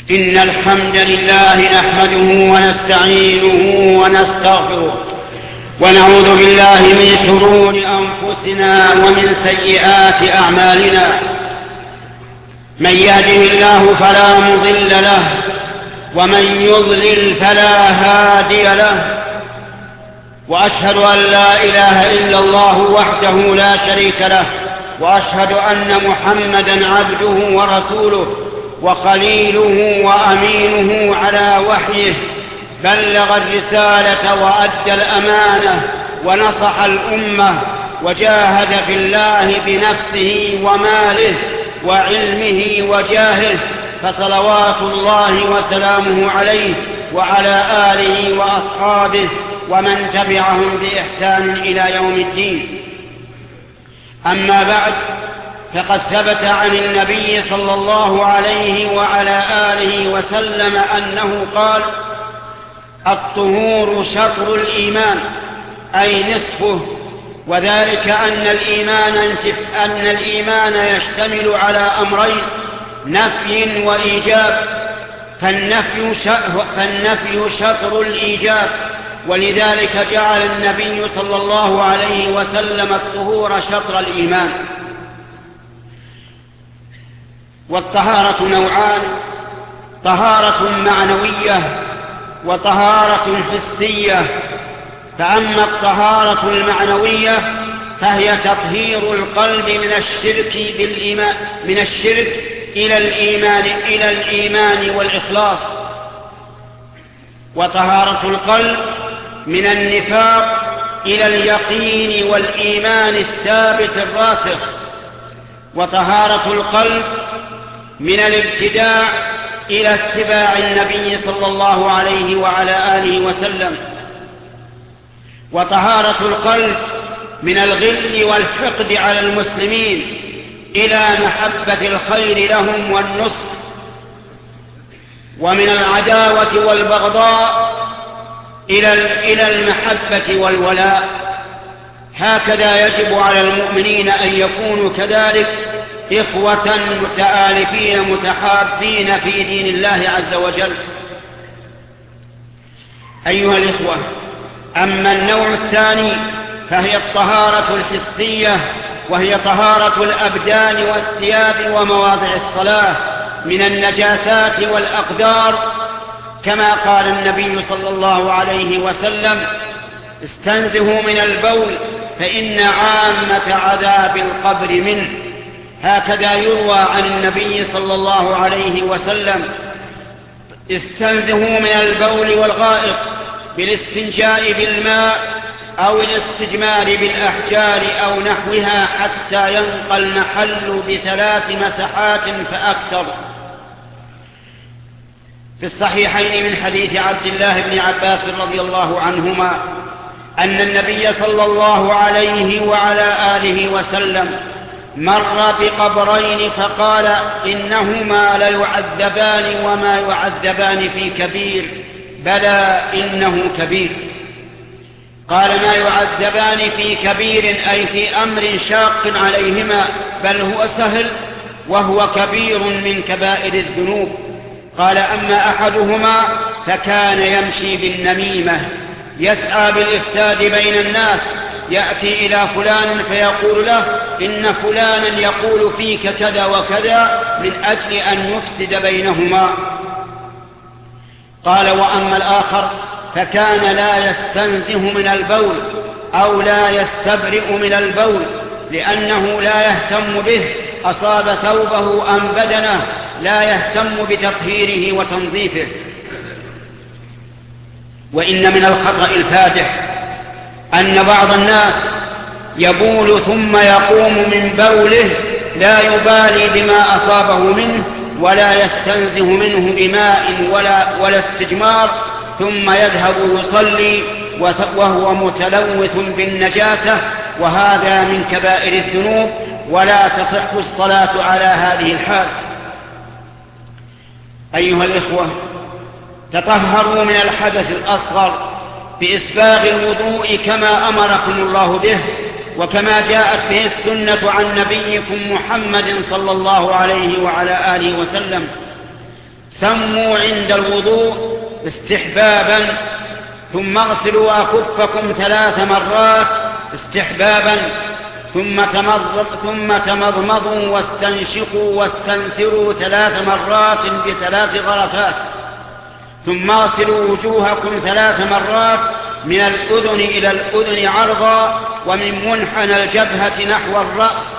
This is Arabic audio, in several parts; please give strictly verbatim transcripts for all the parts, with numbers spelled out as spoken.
إن الحمد لله نحمده ونستعينه ونستغفره ونعوذ بالله من شرور أنفسنا ومن سيئات أعمالنا. من يهده الله فلا مضل له ومن يضلل فلا هادي له، وأشهد أن لا إله إلا الله وحده لا شريك له، وأشهد أن محمدا عبده ورسوله وخليله وأمينه على وحيه، بلغ الرسالة وأدى الأمانة ونصح الأمة وجاهد في الله بنفسه وماله وعلمه وجاهه، فصلوات الله وسلامه عليه وعلى آله وأصحابه ومن تبعهم بإحسان إلى يوم الدين. أما بعد، فقد ثبت عن النبي صلى الله عليه وعلى آله وسلم أنه قال: الطهور شطر الإيمان، أي نصفه، وذلك أن الإيمان, أن الإيمان يشتمل على أمرين: نفي وإيجاب، فالنفي, فالنفي شطر الإيجاب، ولذلك جعل النبي صلى الله عليه وسلم الطهور شطر الإيمان. والطهارة نوعان: طهارة معنوية وطهارة حسية. فأما الطهارة المعنوية فهي تطهير القلب من الشرك بالإيمان من الشرك إلى الإيمان إلى الإيمان والإخلاص، وطهارة القلب من النفاق إلى اليقين والإيمان الثابت الراسخ، وطهارة القلب من الابتداع إلى اتباع النبي صلى الله عليه وعلى آله وسلم، وطهارة القلب من الغل والحقد على المسلمين إلى محبة الخير لهم والنصر، ومن العداوة والبغضاء إلى المحبة والولاء. هكذا يجب على المؤمنين أن يكونوا كذلك، إخوة متآلفين متحابين في دين الله عز وجل. أيها الإخوة، أما النوع الثاني فهي الطهارة الحسية، وهي طهارة الأبدان والثياب ومواضع الصلاة من النجاسات والأقدار، كما قال النبي صلى الله عليه وسلم: استنزهوا من البول فإن عامة عذاب القبر منه. هكذا يروى عن النبي صلى الله عليه وسلم: استنزهوا من البول والغائط بالاستنجاء بالماء أو الاستجمار بالأحجار أو نحوها حتى ينقى المحل بثلاث مسحات فأكثر. في الصحيحين من حديث عبد الله بن عباس رضي الله عنهما أن النبي صلى الله عليه وعلى آله وسلم مر بقبرين فقال: إنهما ليعذبان وما يعذبان في كبير، بلى إنه كبير. قال: ما يعذبان في كبير أي في أمر شاق عليهما، بل هو سهل وهو كبير من كبائر الذنوب. قال: أما أحدهما فكان يمشي بالنميمة، يسعى بالإفساد بين الناس، يأتي إلى فلان فيقول له: إن فلانا يقول فيك كذا وكذا، من أجل أن يفسد بينهما. قال: وأما الآخر فكان لا يستنزه من البول أو لا يستبرئ من البول، لأنه لا يهتم به، أصاب ثوبه أم بدنه، لا يهتم بتطهيره وتنظيفه. وإن من الخطأ الفادح أن بعض الناس يبول ثم يقوم من بوله لا يبالي بما أصابه منه، ولا يستنزه منه بماء ولا, ولا استجمار، ثم يذهب يصلي وهو متلوث بالنجاسة، وهذا من كبائر الذنوب، ولا تصح الصلاة على هذه الحال. أيها الإخوة، تطهروا من الحدث الأصغر بإسباغ الوضوء كما أمركم الله به، وكما جاءت به السنة عن نبيكم محمد صلى الله عليه وعلى آله وسلم. سموا عند الوضوء استحبابا، ثم اغسلوا أكفكم ثلاث مرات استحبابا، ثم ثم تمضمضوا واستنشقوا واستنثروا ثلاث مرات بثلاث غرفات، ثم اغسلوا وجوهكم ثلاث مرات من الأذن إلى الأذن عرضا، ومن منحنى الجبهة نحو الرأس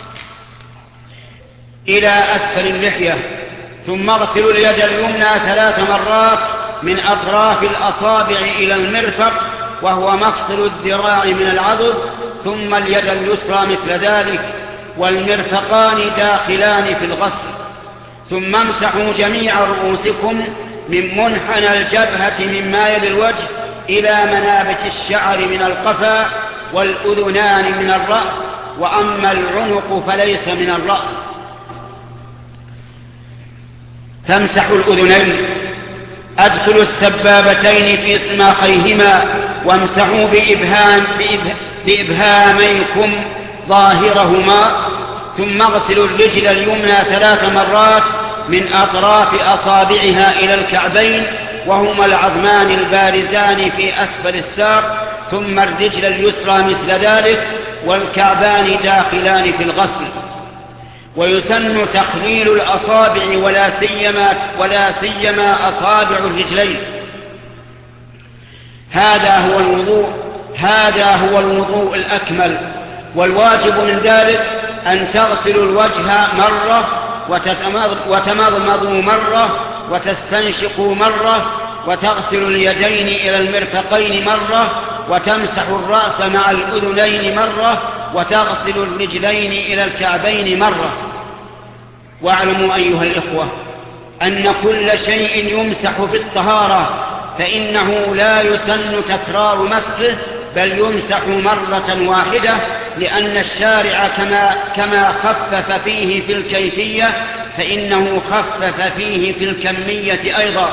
إلى أسفل اللحية، ثم اغسلوا اليد اليمنى ثلاث مرات من أطراف الأصابع إلى المرفق وهو مفصل الذراع من العضد، ثم اليد اليسرى مثل ذلك، والمرفقان داخلان في الغسل، ثم امسحوا جميع رؤوسكم من منحنى الجبهة مما يلي الوجه إلى منابت الشعر من القفا، والأذنان من الرأس، وأما العنق فليس من الرأس. فامسحوا الأذنين، أدخلوا السبابتين في صماخيهما، وامسحوا بإبهام بإبهاميكم ظاهرهما، ثم اغسلوا الرجل اليمنى ثلاث مرات من أطراف أصابعها إلى الكعبين، وهما العظمان البارزان في أسفل الساق، ثم الرجل اليسرى مثل ذلك، والكعبان داخلان في الغسل. ويسن تخليل الأصابع ولا سيما ولا سيما أصابع الرجلين. هذا هو الوضوء هذا هو الوضوء الأكمل، والواجب من ذلك أن تغسلوا الوجه مرة، وتمضمضوا مرة، وتستنشقوا مرة، وتغسلوا اليدين إلى المرفقين مرة، وتمسحوا الرأس مع الأذنين مرة، وتغسلوا الرجلين إلى الكعبين مرة. واعلموا أيها الإخوة أن كل شيء يمسح في الطهارة فإنه لا يسن تكرار مسحه، بل يمسح مرة واحدة، لأن الشارع كما, كما خفف فيه في الكيفية فإنه خفف فيه في الكمية أيضا.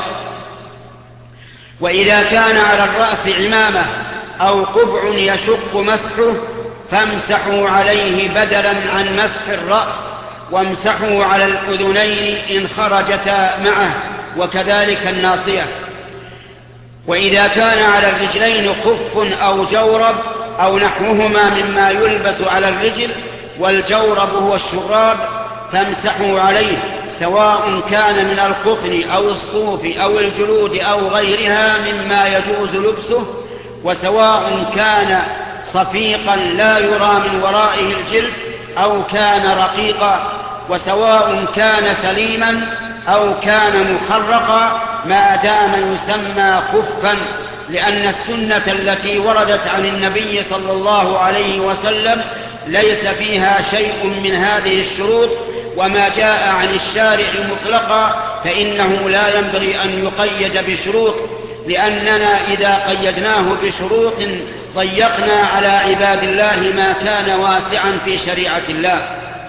وإذا كان على الرأس عمامة أو قبع يشق مسحه فامسحوا عليه بدلا عن مسح الرأس، وامسحوا على الأذنين إن خرجتا معه، وكذلك الناصية. وإذا كان على الرجلين خف أو جورب أو نحوهما مما يلبس على الرجل، والجورب هو الشراب، فامسحوا عليه، سواء كان من القطن أو الصوف أو الجلود أو غيرها مما يجوز لبسه، وسواء كان صفيقا لا يرى من ورائه الجلد أو كان رقيقا، وسواء كان سليما أو كان مخرقا، ما دام يسمى خفا، لأن السنة التي وردت عن النبي صلى الله عليه وسلم ليس فيها شيء من هذه الشروط، وما جاء عن الشارع مطلقا فإنه لا ينبغي أن يقيد بشروط، لأننا إذا قيدناه بشروط ضيقنا على عباد الله ما كان واسعا في شريعة الله.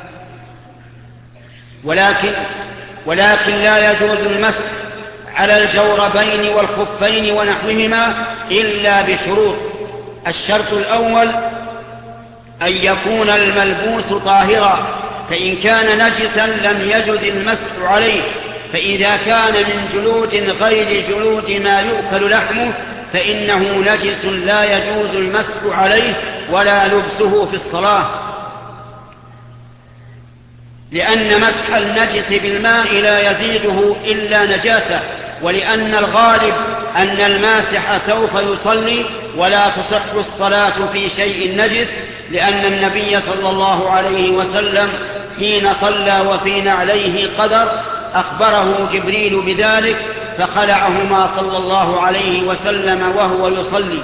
ولكن, ولكن لا يجوز المسح على الجوربين والخفين ونحوهما إلا بشروط. الشرط الأول أن يكون الملبوس طاهرا، فإن كان نجسا لم يجز المسح عليه، فإذا كان من جلود غير جلود ما يؤكل لحمه فإنه نجس لا يجوز المسح عليه ولا لبسه في الصلاة، لأن مسح النجس بالماء لا يزيده إلا نجاسة، ولأن الغالب أن الماسح سوف يصلي ولا تصح الصلاة في شيء نجس، لأن النبي صلى الله عليه وسلم حين صلى وفي نعليه قدر أخبره جبريل بذلك فخلعهما صلى الله عليه وسلم وهو يصلي.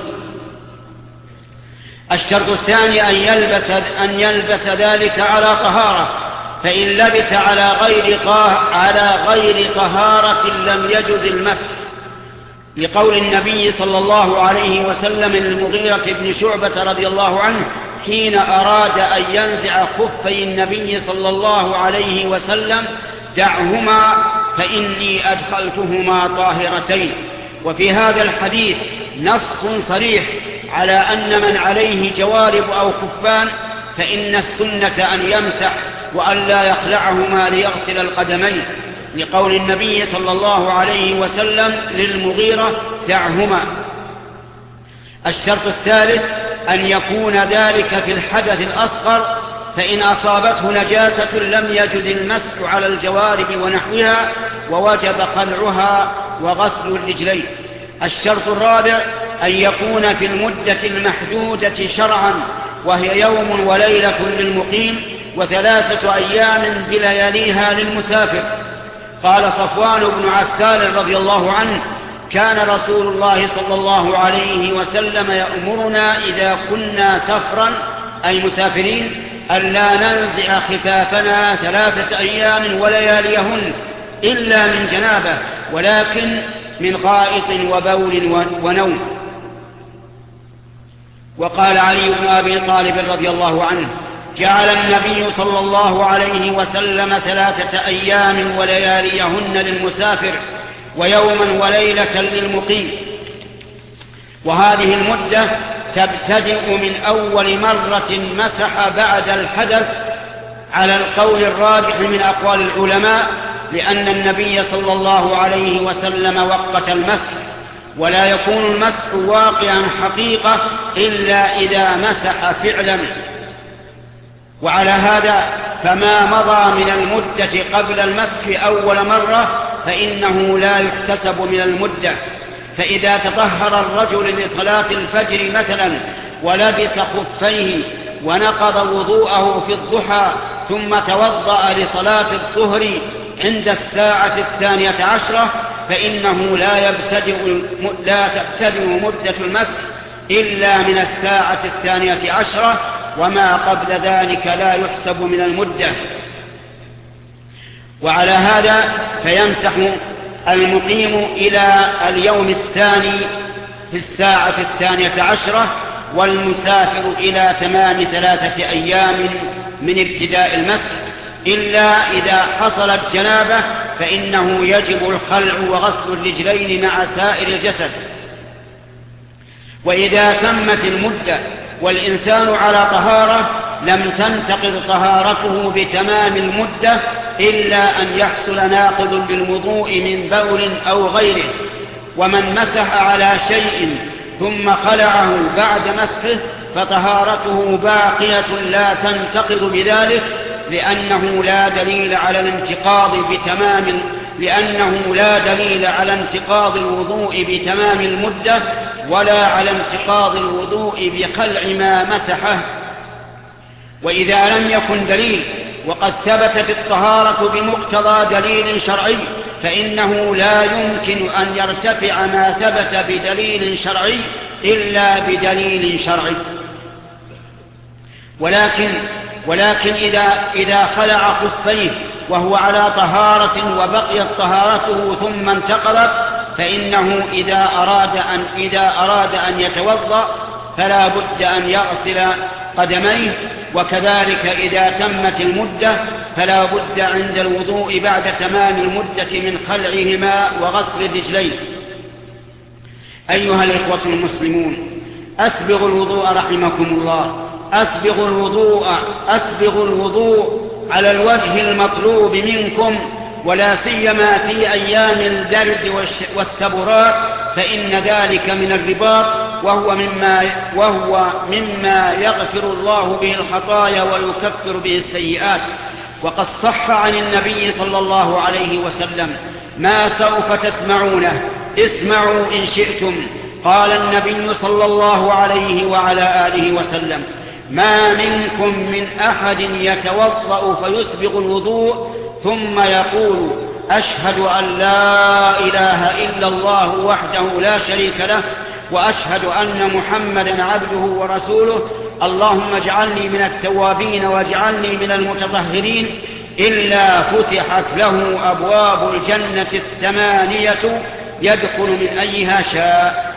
الشرط الثاني أن يلبس, أن يلبس ذلك على طهارة، فإن لبس على غير, على غير طهارة لم يجز المسح، لقول النبي صلى الله عليه وسلم للمغيرة بن شعبة رضي الله عنه حين أراد أن ينزع خفي النبي صلى الله عليه وسلم: دعهما فإني أدخلتهما طاهرتين. وفي هذا الحديث نص صريح على أن من عليه جوارب أو خفان فإن السنة أن يمسح وأن لا يخلعهما ليغسل القدمين، لقول النبي صلى الله عليه وسلم للمغيرة: دعهما. الشرط الثالث أن يكون ذلك في الحدث الأصغر، فإن أصابته نجاسة لم يجز المسح على الجوارب ونحوها، ووجب خلعها وغسل الرجلين. الشرط الرابع أن يكون في المدة المحدودة شرعا، وهي يوم وليلة للمقيم وثلاثة أيام بلياليها للمسافر. قال صفوان بن عسال رضي الله عنه: كان رسول الله صلى الله عليه وسلم يأمرنا إذا كنا سفرا أي مسافرين ألا ننزع خفافنا ثلاثة أيام ولياليهن إلا من جنابة، ولكن من غائط وبول ونوم. وقال علي بن أبي طالب رضي الله عنه: جعل النبي صلى الله عليه وسلم ثلاثة أيام ولياليهن للمسافر ويوما وليلة للمقيم. وهذه المدة تبتدئ من أول مرة مسح بعد الحدث على القول الراجح من أقوال العلماء، لأن النبي صلى الله عليه وسلم وقت المسح، ولا يكون المسح واقعا حقيقة إلا إذا مسح فعلا. وعلى هذا فما مضى من المدة قبل المسح أول مرة فإنه لا يحتسب من المدة. فإذا تطهر الرجل لصلاة الفجر مثلا ولبس خفيه ونقض وضوءه في الضحى ثم توضأ لصلاة الظهر عند الساعة الثانية عشرة، فإنه لا يبتدئ لا تبتدئ مدة المسح إلا من الساعة الثانية عشرة، وما قبل ذلك لا يحسب من المدة. وعلى هذا فيمسح المقيم إلى اليوم الثاني في الساعة الثانية عشرة، والمسافر إلى تمام ثلاثة أيام من ابتداء المسح، إلا إذا حصلت جنابة فإنه يجب الخلع وغسل الرجلين مع سائر الجسد. وإذا تمت المدة والإنسان على طهارة لم تنتقض طهارته بتمام المدة إلا أن يحصل ناقض بالوضوء من بول أو غيره. ومن مسح على شيء ثم خلعه بعد مسحه فطهارته باقية لا تنتقض بذلك، لأنه لا دليل على الانتقاض بتمام لأنه لا دليل على انتقاض الوضوء بتمام المدة، ولا على انتقاض الوضوء بخلع ما مسحه. وإذا لم يكن دليل وقد ثبتت الطهارة بمقتضى دليل شرعي فإنه لا يمكن أن يرتفع ما ثبت بدليل شرعي إلا بدليل شرعي. ولكن ولكن إذا إذا خلع خفيه وهو على طهارة وبقيت طهارته ثم انتقضت فإنه إذا أراد أن إذا أراد أن يتوضأ فلا بد أن يغسل قدميه، وكذلك إذا تمت المدة فلا بد عند الوضوء بعد تمام المدة من خلعهما وغسل الرجلين. أيها الإخوة المسلمون، أسبغوا الوضوء رحمكم الله، أسبغوا الوضوء أسبغوا الوضوء على الوجه المطلوب منكم، ولا سيما في أيام البرد والسبرات، فإن ذلك من الرباط، وهو مما, وهو مما يغفر الله به الخطايا ويكفر به السيئات. وقد صح عن النبي صلى الله عليه وسلم ما سوف تسمعونه، اسمعوا إن شئتم. قال النبي صلى الله عليه وعلى آله وسلم: ما منكم من أحد يتوضأ فيسبغ الوضوء ثم يقول: أشهد أن لا إله إلا الله وحده لا شريك له، وأشهد أن محمدا عبده ورسوله، اللهم اجعلني من التوابين واجعلني من المتطهرين، إلا فتحت له أبواب الجنة الثمانية يدخل من أيها شاء.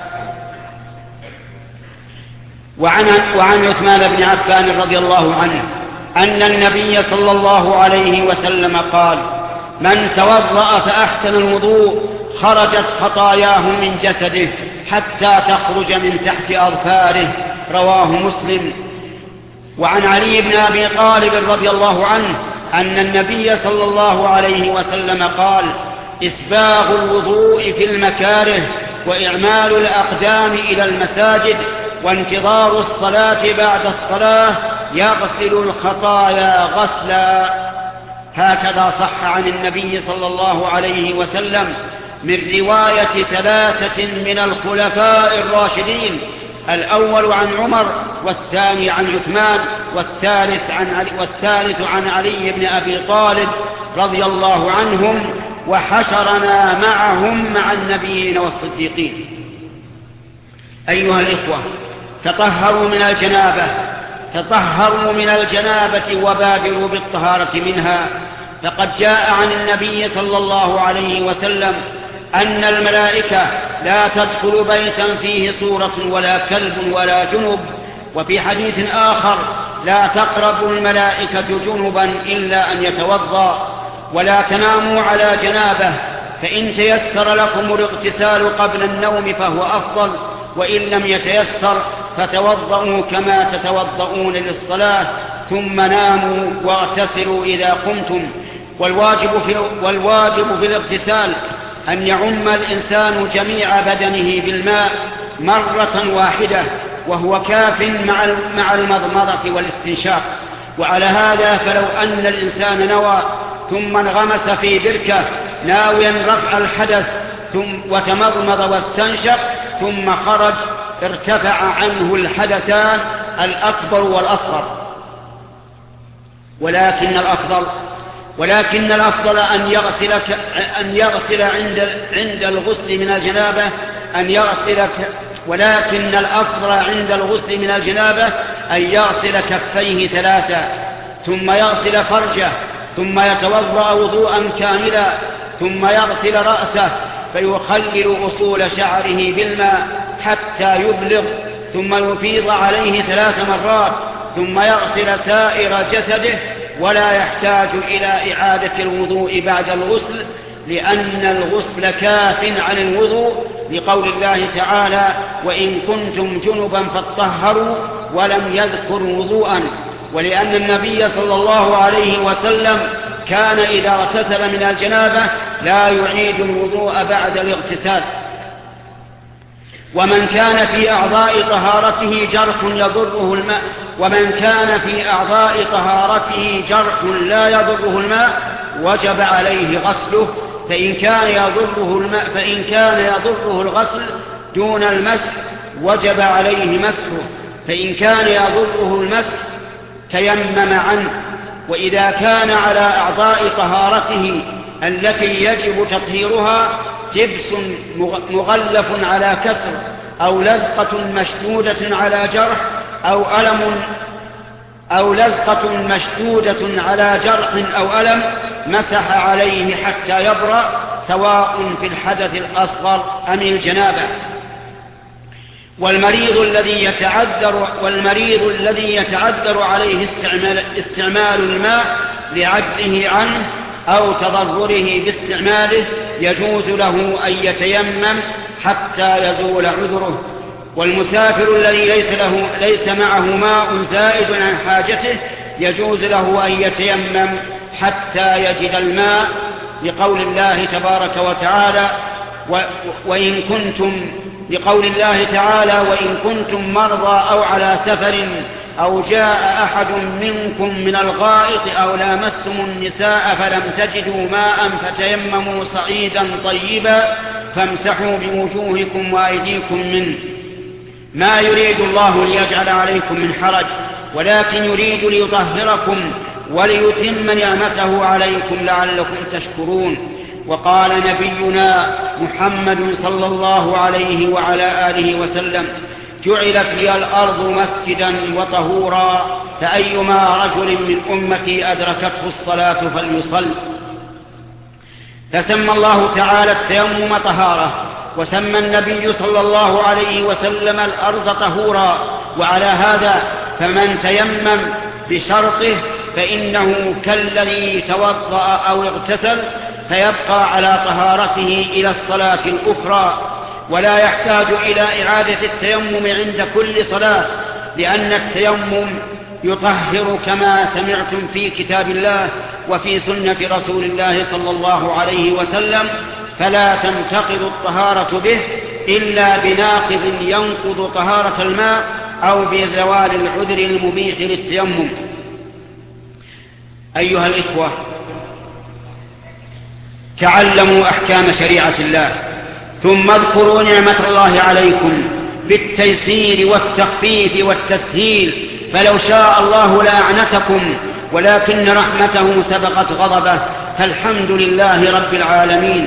وعن, وعن عثمان بن عفان رضي الله عنه أن النبي صلى الله عليه وسلم قال: من توضأ فأحسن الوضوء خرجت خطاياه من جسده حتى تخرج من تحت أظفاره. رواه مسلم. وعن علي بن أبي طالب رضي الله عنه أن النبي صلى الله عليه وسلم قال: إسباغ الوضوء في المكاره، وإعمال الأقدام إلى المساجد، وانتظار الصلاة بعد الصلاة يغسل الخطايا غسلا. هكذا صح عن النبي صلى الله عليه وسلم من رواية ثلاثة من الخلفاء الراشدين: الأول عن عمر، والثاني عن عثمان، والثالث عن علي, والثالث عن علي بن أبي طالب رضي الله عنهم، وحشرنا معهم مع النبيين والصديقين. أيها الإخوة، تطهروا من الجنابة تطهروا من الجنابة وبادروا بالطهارة منها، فقد جاء عن النبي صلى الله عليه وسلم أن الملائكة لا تدخل بيتا فيه صورة ولا كلب ولا جنب. وفي حديث آخر: لا تقرب الملائكة جنبا إلا أن يتوضأ. ولا تناموا على جنابه، فإن تيسر لكم الاغتسال قبل النوم فهو أفضل، وإن لم يتيسر فتوضؤوا كما تتوضؤون للصلاة، ثم ناموا واغتسلوا إذا قمتم. والواجب في, والواجب في الاغتسال أن يعم الإنسان جميع بدنه بالماء مرة واحدة، وهو كاف مع المضمضة والاستنشاق. وعلى هذا فلو أن الإنسان نوى ثم انغمس في بركة ناويا رفع الحدث ثم وتمضمض واستنشق ثم خرج، ارتفع عنه الحدثان الأكبر والأصغر. ولكن الأفضل ولكن الأفضل أن يغسل أن يغسل عند عند الغسل من الجنابة أن يغسل ولكن الأفضل عند الغسل من الجنابة أن يغسل كفيه ثلاثا، ثم يغسل فرجه، ثم يتوضأ وضوءا كاملا، ثم يغسل رأسه فيخلل أصول شعره بالماء حتى يبلغ، ثم يفيض عليه ثلاث مرات، ثم يغسل سائر جسده، ولا يحتاج إلى إعادة الوضوء بعد الغسل، لأن الغسل كاف عن الوضوء، لقول الله تعالى: وإن كنتم جنبا فاطهروا، ولم يذكر وضوءا. ولأن النبي صلى الله عليه وسلم كان إذا اغتسل من الجنابة لا يعيد الوضوء بعد الاغتسال. ومن كان في أعضاء طهارته جرح يضره الماء ومن كان في أعضاء طهارته جرح لا يضره الماء وجب عليه غسله، فإن كان يضره الماء فإن كان يضره الغسل دون المسح وجب عليه مسحه، فإن كان يضره المسح تيمم عنه. وإذا كان على أعضاء طهارته التي يجب تطهيرها جبس مغلف على كسر، أو لزقة مشدودة على جرح، أو ألم أو لزقة مشدودة على جرح أو ألم، مسح عليه حتى يبرأ، سواء في الحدث الأصغر أم الجنابة. والمريض الذي يتعذر والمريض الذي يتعذر عليه استعمال, استعمال الماء لعجزه عنه أو تضرره باستعماله يجوز له أن يتيمم حتى يزول عذره. والمسافر الذي ليس, له ليس معه ماء زائد عن حاجته يجوز له أن يتيمم حتى يجد الماء، لقول الله تبارك وتعالى: وإن كنتم لقول الله تعالى وإن كنتم مرضى أو على سفر أو جاء أحد منكم من الغائط أو لامستم النساء فلم تجدوا ماء فتيمموا صعيدا طيبا فامسحوا بوجوهكم وأيديكم منه. ما يريد الله ليجعل عليكم من حرج، ولكن يريد ليطهركم وليتم نعمته عليكم لعلكم تشكرون. وقال نبينا محمد صلى الله عليه وعلى آله وسلم: جعلت لي الأرض مسجدا وطهورا، فأيما رجل من أمتي أدركته الصلاة فليصل. فسمى الله تعالى التيمم طهارة، وسمى النبي صلى الله عليه وسلم الأرض طهورا. وعلى هذا فمن تيمم بشرطه فإنه كالذي توضأ أو اغتسل، فيبقى على طهارته إلى الصلاة الأخرى، ولا يحتاج إلى إعادة التيمم عند كل صلاة، لأن التيمم يطهر كما سمعتم في كتاب الله وفي سنة رسول الله صلى الله عليه وسلم، فلا تنتقض الطهارة به إلا بناقض ينقض طهارة الماء أو بزوال العذر المبيح للتيمم. أيها الإخوة، تعلموا أحكام شريعة الله، ثم اذكروا نعمة الله عليكم بالتيسير والتخفيف والتسهيل، فلو شاء الله لأعنتكم ولكن رحمته سبقت غضبه، فالحمد لله رب العالمين.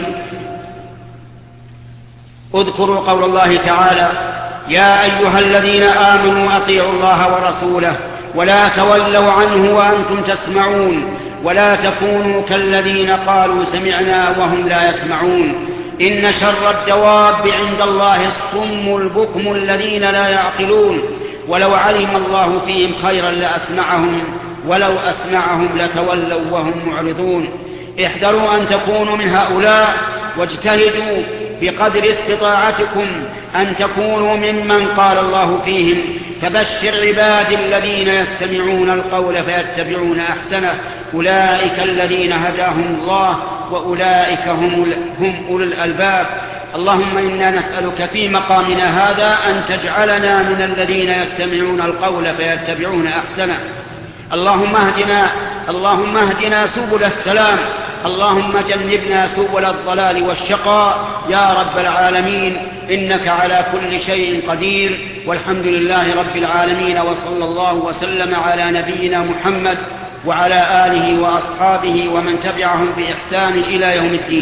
اذكروا قول الله تعالى: يا أيها الذين آمنوا أطيعوا الله ورسوله ولا تولوا عنه وأنتم تسمعون ولا تكونوا كالذين قالوا سمعنا وهم لا يسمعون. إن شر الدواب عند الله الصم البكم الذين لا يعقلون، ولو علم الله فيهم خيرا لأسمعهم ولو أسمعهم لتولوا وهم معرضون. احذروا أن تكونوا من هؤلاء، واجتهدوا بقدر استطاعتكم أن تكونوا ممن قال الله فيهم: فبشر عبادي الذين يستمعون القول فيتبعون أحسنه، أولئك الذين هداهم الله وأولئك هم, هم أولو الألباب. اللهم إنا نسألك في مقامنا هذا أن تجعلنا من الذين يستمعون القول فيتبعون أحسنه. اللهم اهدنا اللهم اهدنا سبل السلام، اللهم جنبنا سبل الضلال والشقاء يا رب العالمين، إنك على كل شيء قدير، والحمد لله رب العالمين، وصلى الله وسلم على نبينا محمد وعلى آله وأصحابه ومن تبعهم بإحسان إلى يوم الدين.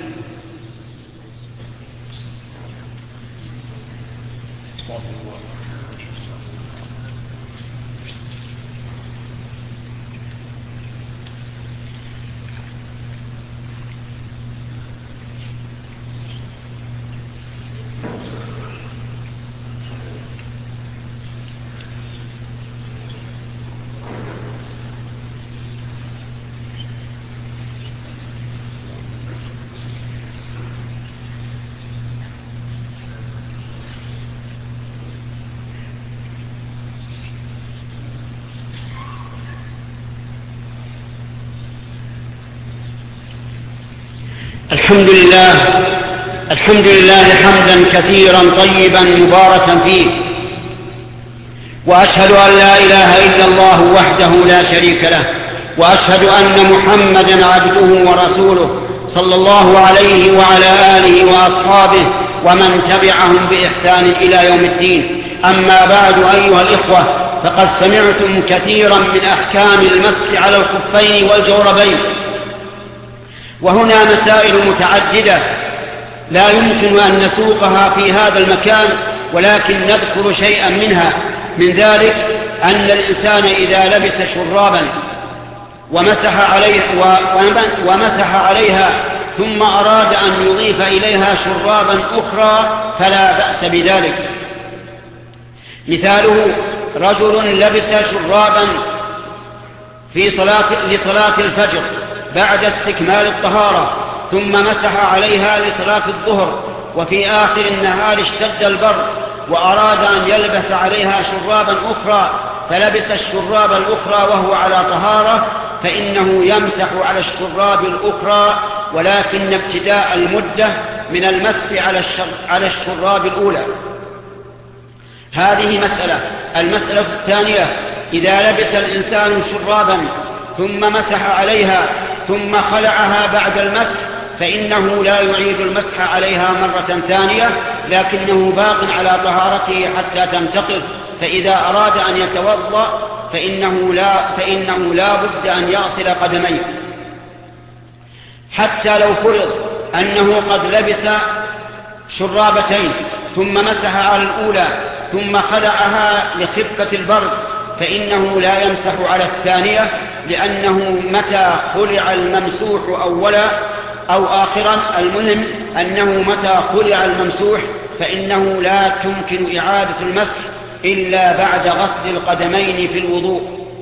الحمد لله الحمد لله حمدا كثيرا طيبا مباركا فيه، وأشهد أن لا إله إلا الله وحده لا شريك له، وأشهد أن محمدا عبده ورسوله صلى الله عليه وعلى آله وأصحابه ومن تبعهم بإحسان إلى يوم الدين. أما بعد أيها الإخوة، فقد سمعتم كثيرا من أحكام المسح على الخفين والجوربين، وهنا مسائل متعددة لا يمكن أن نسوقها في هذا المكان، ولكن نذكر شيئا منها. من ذلك أن الإنسان إذا لبس شرابا ومسح عليها, ومسح عليها ثم أراد أن يضيف إليها شرابا أخرى فلا بأس بذلك. مثاله: رجل لبس شرابا في صلاة لصلاة الفجر بعد استكمال الطهارة، ثم مسح عليها لصلاة الظهر، وفي آخر النهار اشتد البرد وأراد أن يلبس عليها شرابا أخرى، فلبس الشراب الأخرى وهو على طهارة، فإنه يمسح على الشراب الأخرى، ولكن ابتداء المدة من المسح على الشراب الأولى. هذه مسألة. المسألة الثانية: إذا لبس الإنسان شرابا ثم مسح عليها ثم خلعها بعد المسح، فإنه لا يعيد المسح عليها مرة ثانية، لكنه باق على طهارته حتى تنتقض. فإذا أراد أن يتوضأ فإنه لا, فإنه لا بد أن يغسل قدميه، حتى لو فرض أنه قد لبس شرابتين ثم مسح على الأولى ثم خلعها لخفة البرد، فإنه لا يمسح على الثانية، لأنه متى خلع الممسوح أولا أو آخرا، المهم أنه متى خلع الممسوح فإنه لا تمكن إعادة المسح إلا بعد غسل القدمين في الوضوء.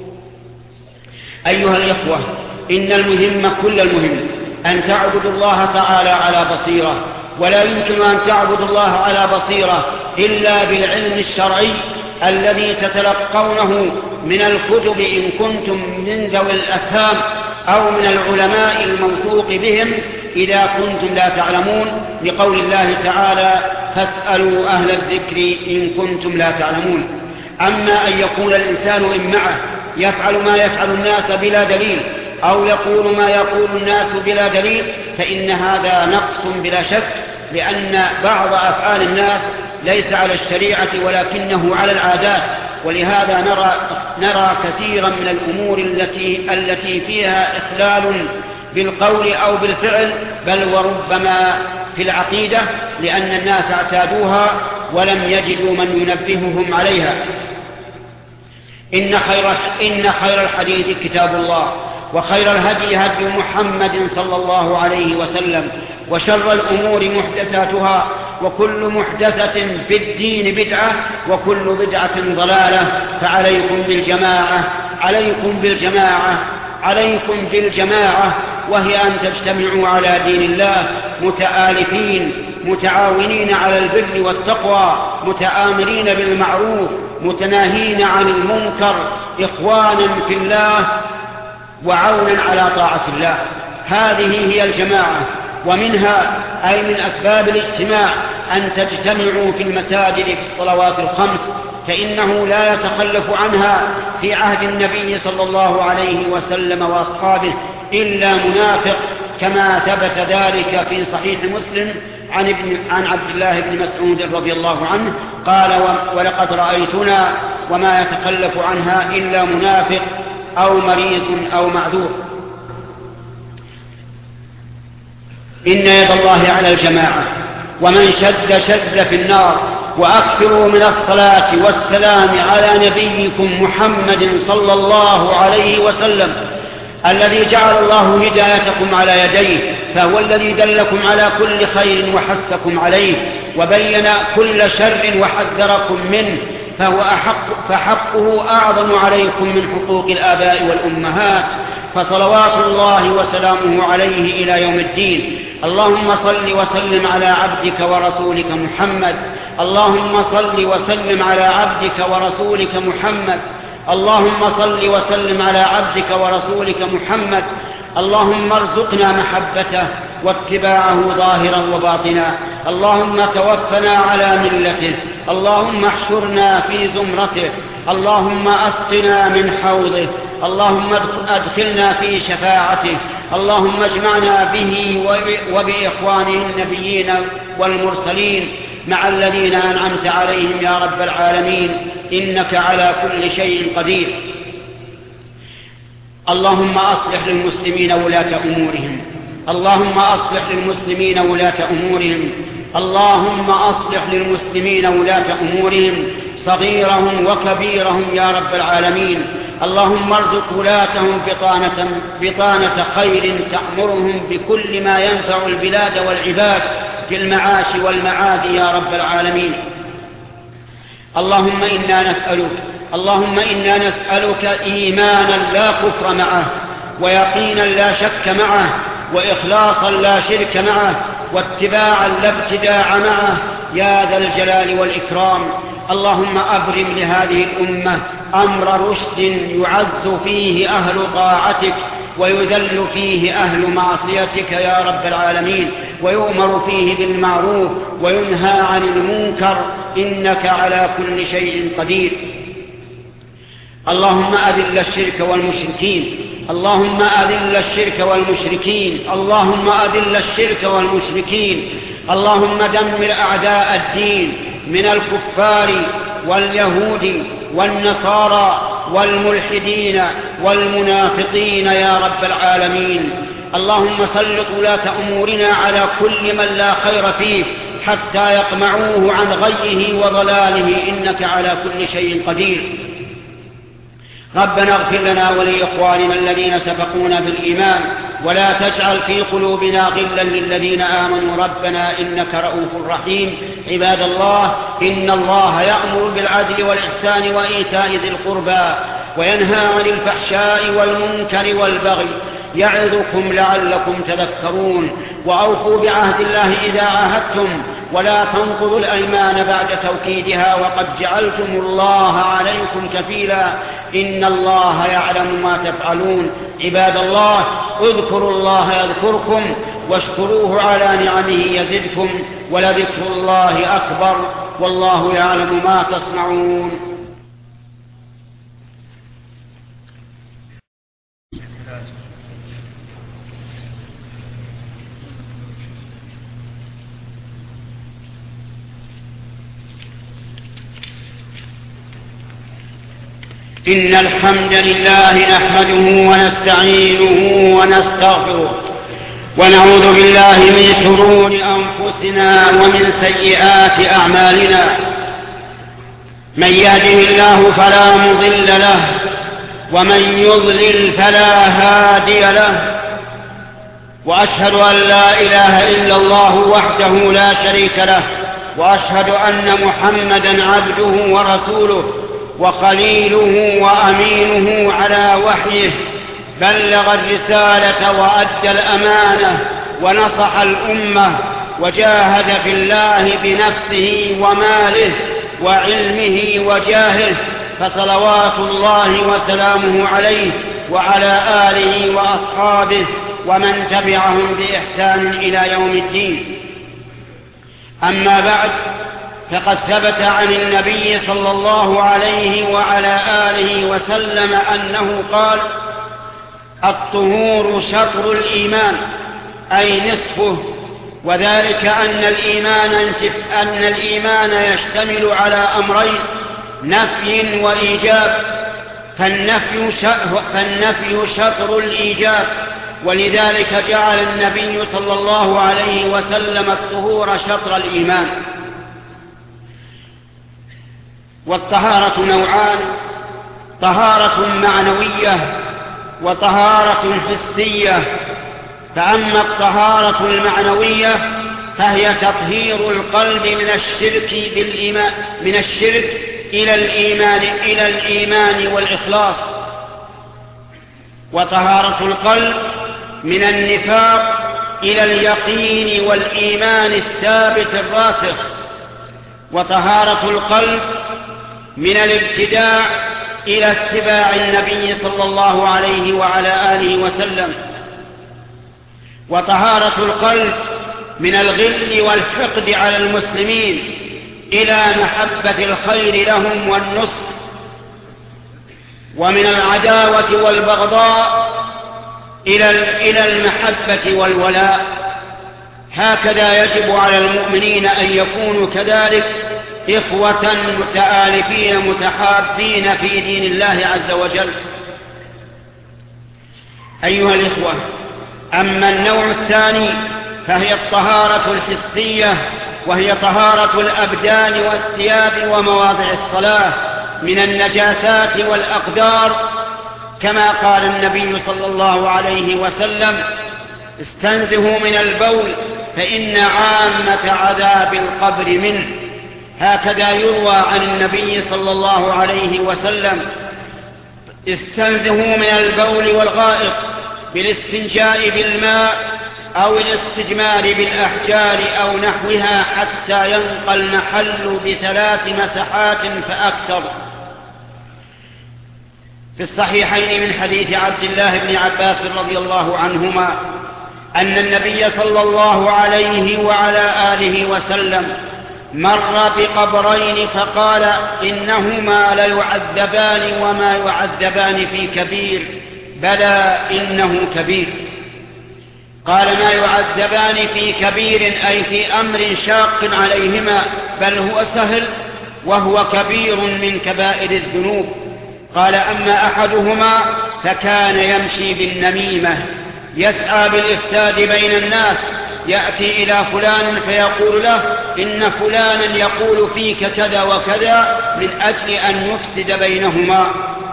أيها الإخوة، إن المهم كل المهم أن تعبدوا الله تعالى على بصيرة، ولا يمكن أن تعبدوا الله على بصيرة إلا بالعلم الشرعي الذي تتلقونه من الكتب إن كنتم من ذوي الأفهام أو من العلماء الموثوق بهم إذا كنتم لا تعلمون، لقول الله تعالى فاسألوا أهل الذكر إن كنتم لا تعلمون. أما أن يكون الإنسان إن معه يفعل ما يفعل الناس بلا دليل أو يقول ما يقول الناس بلا دليل فإن هذا نقص بلا شك، لأن بعض أفعال الناس ليس على الشريعة ولكنه على العادات، ولهذا نرى, نرى كثيرا من الأمور التي, التي فيها إخلال بالقول أو بالفعل بل وربما في العقيدة، لأن الناس اعتادوها ولم يجدوا من ينبههم عليها. إن خير, إن خير الحديث كتاب الله، وخير الهدي هدي محمد صلى الله عليه وسلم، وشر الأمور محدثاتها، وكل محدثة في الدين بدعة، وكل بدعة ضلالة. فعليكم بالجماعة عليكم بالجماعة عليكم بالجماعة وهي أن تجتمعوا على دين الله متآلفين متعاونين على البر والتقوى، متآمرين بالمعروف متناهين عن المنكر، إخوانا في الله وعونا على طاعة الله. هذه هي الجماعة، ومنها أي من أسباب الاجتماع أن تجتمعوا في المساجد في الصلوات الخمس، فإنه لا يتخلف عنها في عهد النبي صلى الله عليه وسلم وأصحابه إلا منافق، كما ثبت ذلك في صحيح مسلم عن, ابن عن عبد الله بن مسعود رضي الله عنه قال ولقد رأيتنا وما يتخلف عنها إلا منافق أو مريض أو معذور. إن يد الله على الجماعة، ومن شد شد في النار. وأكثروا من الصلاة والسلام على نبيكم محمد صلى الله عليه وسلم الذي جعل الله هدايتكم على يديه، فهو الذي دلكم على كل خير وحثكم عليه، وبين كل شر وحذركم منه، فهو أحق فحقه أعظم عليكم من حقوق الآباء والأمهات، فصلوات الله وسلامه عليه إلى يوم الدين. اللهم صل وسلم على عبدك ورسولك محمد اللهم صل وسلم على عبدك ورسولك محمد اللهم صل وسلم على عبدك ورسولك محمد اللهم ارزقنا محبته واتباعه ظاهرا وباطنا. اللهم توفنا على ملته، اللهم احشرنا في زمرته، اللهم اسقنا من حوضه، اللهم ادخلنا في شفاعته، اللهم اجمعنا به وبإخوانه النبيين والمرسلين مع الذين أنعمت عليهم يا رب العالمين، إنك على كل شيء قدير. اللهم أصلح للمسلمين ولاة أمورهم اللهم أصلح للمسلمين ولاة أمورهم اللهم أصلح للمسلمين ولاة أمورهم صغيرهم وكبيرهم يا رب العالمين. اللهم ارزق ولاتهم بطانة, بطانة خير تأمرهم بكل ما ينفع البلاد والعباد في المعاش والمعاد يا رب العالمين. اللهم إنا نسألك اللهم إنا نسألك إيمانا لا كفر معه، ويقينا لا شك معه، وإخلاصا لا شرك معه، واتباعا لا ابتداع معه يا ذا الجلال والإكرام. اللهم أبرم لهذه الأمة أمر رشد يعز فيه أهل طاعتك ويذل فيه أهل معصيتك يا رب العالمين، ويؤمر فيه بالمعروف وينهى عن المنكر، إنك على كل شيء قدير. اللهم أذل الشرك والمشركين اللهم أذل الشرك والمشركين اللهم أذل الشرك والمشركين اللهم دمر أعداء الدين من الكفار واليهود والنصارى والملحدين والمنافقين يا رب العالمين. اللهم سلط ولاة أمورنا على كل من لا خير فيه حتى يقمعوه عن غيه وضلاله، إنك على كل شيء قدير. ربنا اغفر لنا ولإخواننا الذين سبقونا بالإيمان، ولا تجعل في قلوبنا غلا للذين آمنوا ربنا إنك رؤوف رحيم. عباد الله، إن الله يأمر بالعدل والإحسان وإيتاء ذي القربى وينهى عن الفحشاء والمنكر والبغي، يعظكم لعلكم تذكرون. وأوفوا بعهد الله إذا عاهدتم، ولا تنقضوا الأيمان بعد توكيدها وقد جعلتم الله عليكم كفيلا إن الله يعلم ما تفعلون. عباد الله، اذكروا الله يذكركم واشكروه على نعمه يزدكم ولذكر الله أكبر والله يعلم ما تصنعون. إن الحمد لله نحمده ونستعينه ونستغفره ونعوذ بالله من شرور أنفسنا ومن سيئات أعمالنا. من يهده الله فلا مضل له ومن يضلل فلا هادي له، وأشهد أن لا إله إلا الله وحده لا شريك له، وأشهد أن محمدا عبده ورسوله وخليله وأمينه على وحيه، بلغ الرسالة وأدى الأمانة ونصح الأمة وجاهد في الله بنفسه وماله وعلمه وجاهه، فصلوات الله وسلامه عليه وعلى آله وأصحابه ومن تبعهم بإحسان إلى يوم الدين. أما بعد، فقد ثبت عن النبي صلى الله عليه وعلى آله وسلم أنه قال: الطهور شطر الإيمان، أي نصفه، وذلك أن الإيمان, أن الإيمان يشتمل على أمرين: نفي وإيجاب، فالنفي شطر الإيجاب، ولذلك جعل النبي صلى الله عليه وسلم الطهور شطر الإيمان. والطهارة نوعان: طهارة معنوية وطهارة حسية. فأما الطهارة المعنوية فهي تطهير القلب من الشرك بالإيمان من الشرك إلى الإيمان إلى الإيمان والإخلاص، وطهارة القلب من النفاق إلى اليقين والإيمان الثابت الراسخ، وطهارة القلب من الابتداع إلى اتباع النبي صلى الله عليه وعلى آله وسلم، وطهارة القلب من الغل والحقد على المسلمين إلى محبة الخير لهم والنصر، ومن العداوة والبغضاء إلى المحبة والولاء. هكذا يجب على المؤمنين أن يكونوا كذلك، إخوة متآلفين متحابين في دين الله عز وجل. أيها الإخوة، أما النوع الثاني فهي الطهارة الحسية، وهي طهارة الأبدان والثياب ومواضع الصلاة من النجاسات والأقدار، كما قال النبي صلى الله عليه وسلم: استنزهوا من البول فإن عامة عذاب القبر منه. هكذا يروى عن النبي صلى الله عليه وسلم: استنزهوا من البول والغائط بالاستنجاء بالماء أو الاستجمار بالأحجار أو نحوها حتى ينقى المحل بثلاث مسحات فأكثر. في الصحيحين من حديث عبد الله بن عباس رضي الله عنهما أن النبي صلى الله عليه وعلى آله وسلم مر بقبرين فقال: إنهما ليعذبان وما يعذبان في كبير، بلى إنه كبير. قال: ما يعذبان في كبير أي في أمر شاق عليهما، بل هو سهل وهو كبير من كبائر الذنوب. قال: أما أحدهما فكان يمشي بالنميمة، يسعى بالإفساد بين الناس، يأتي إلى فلان فيقول له: إن فلانا يقول فيك كذا وكذا، من أجل أن يفسد بينهما.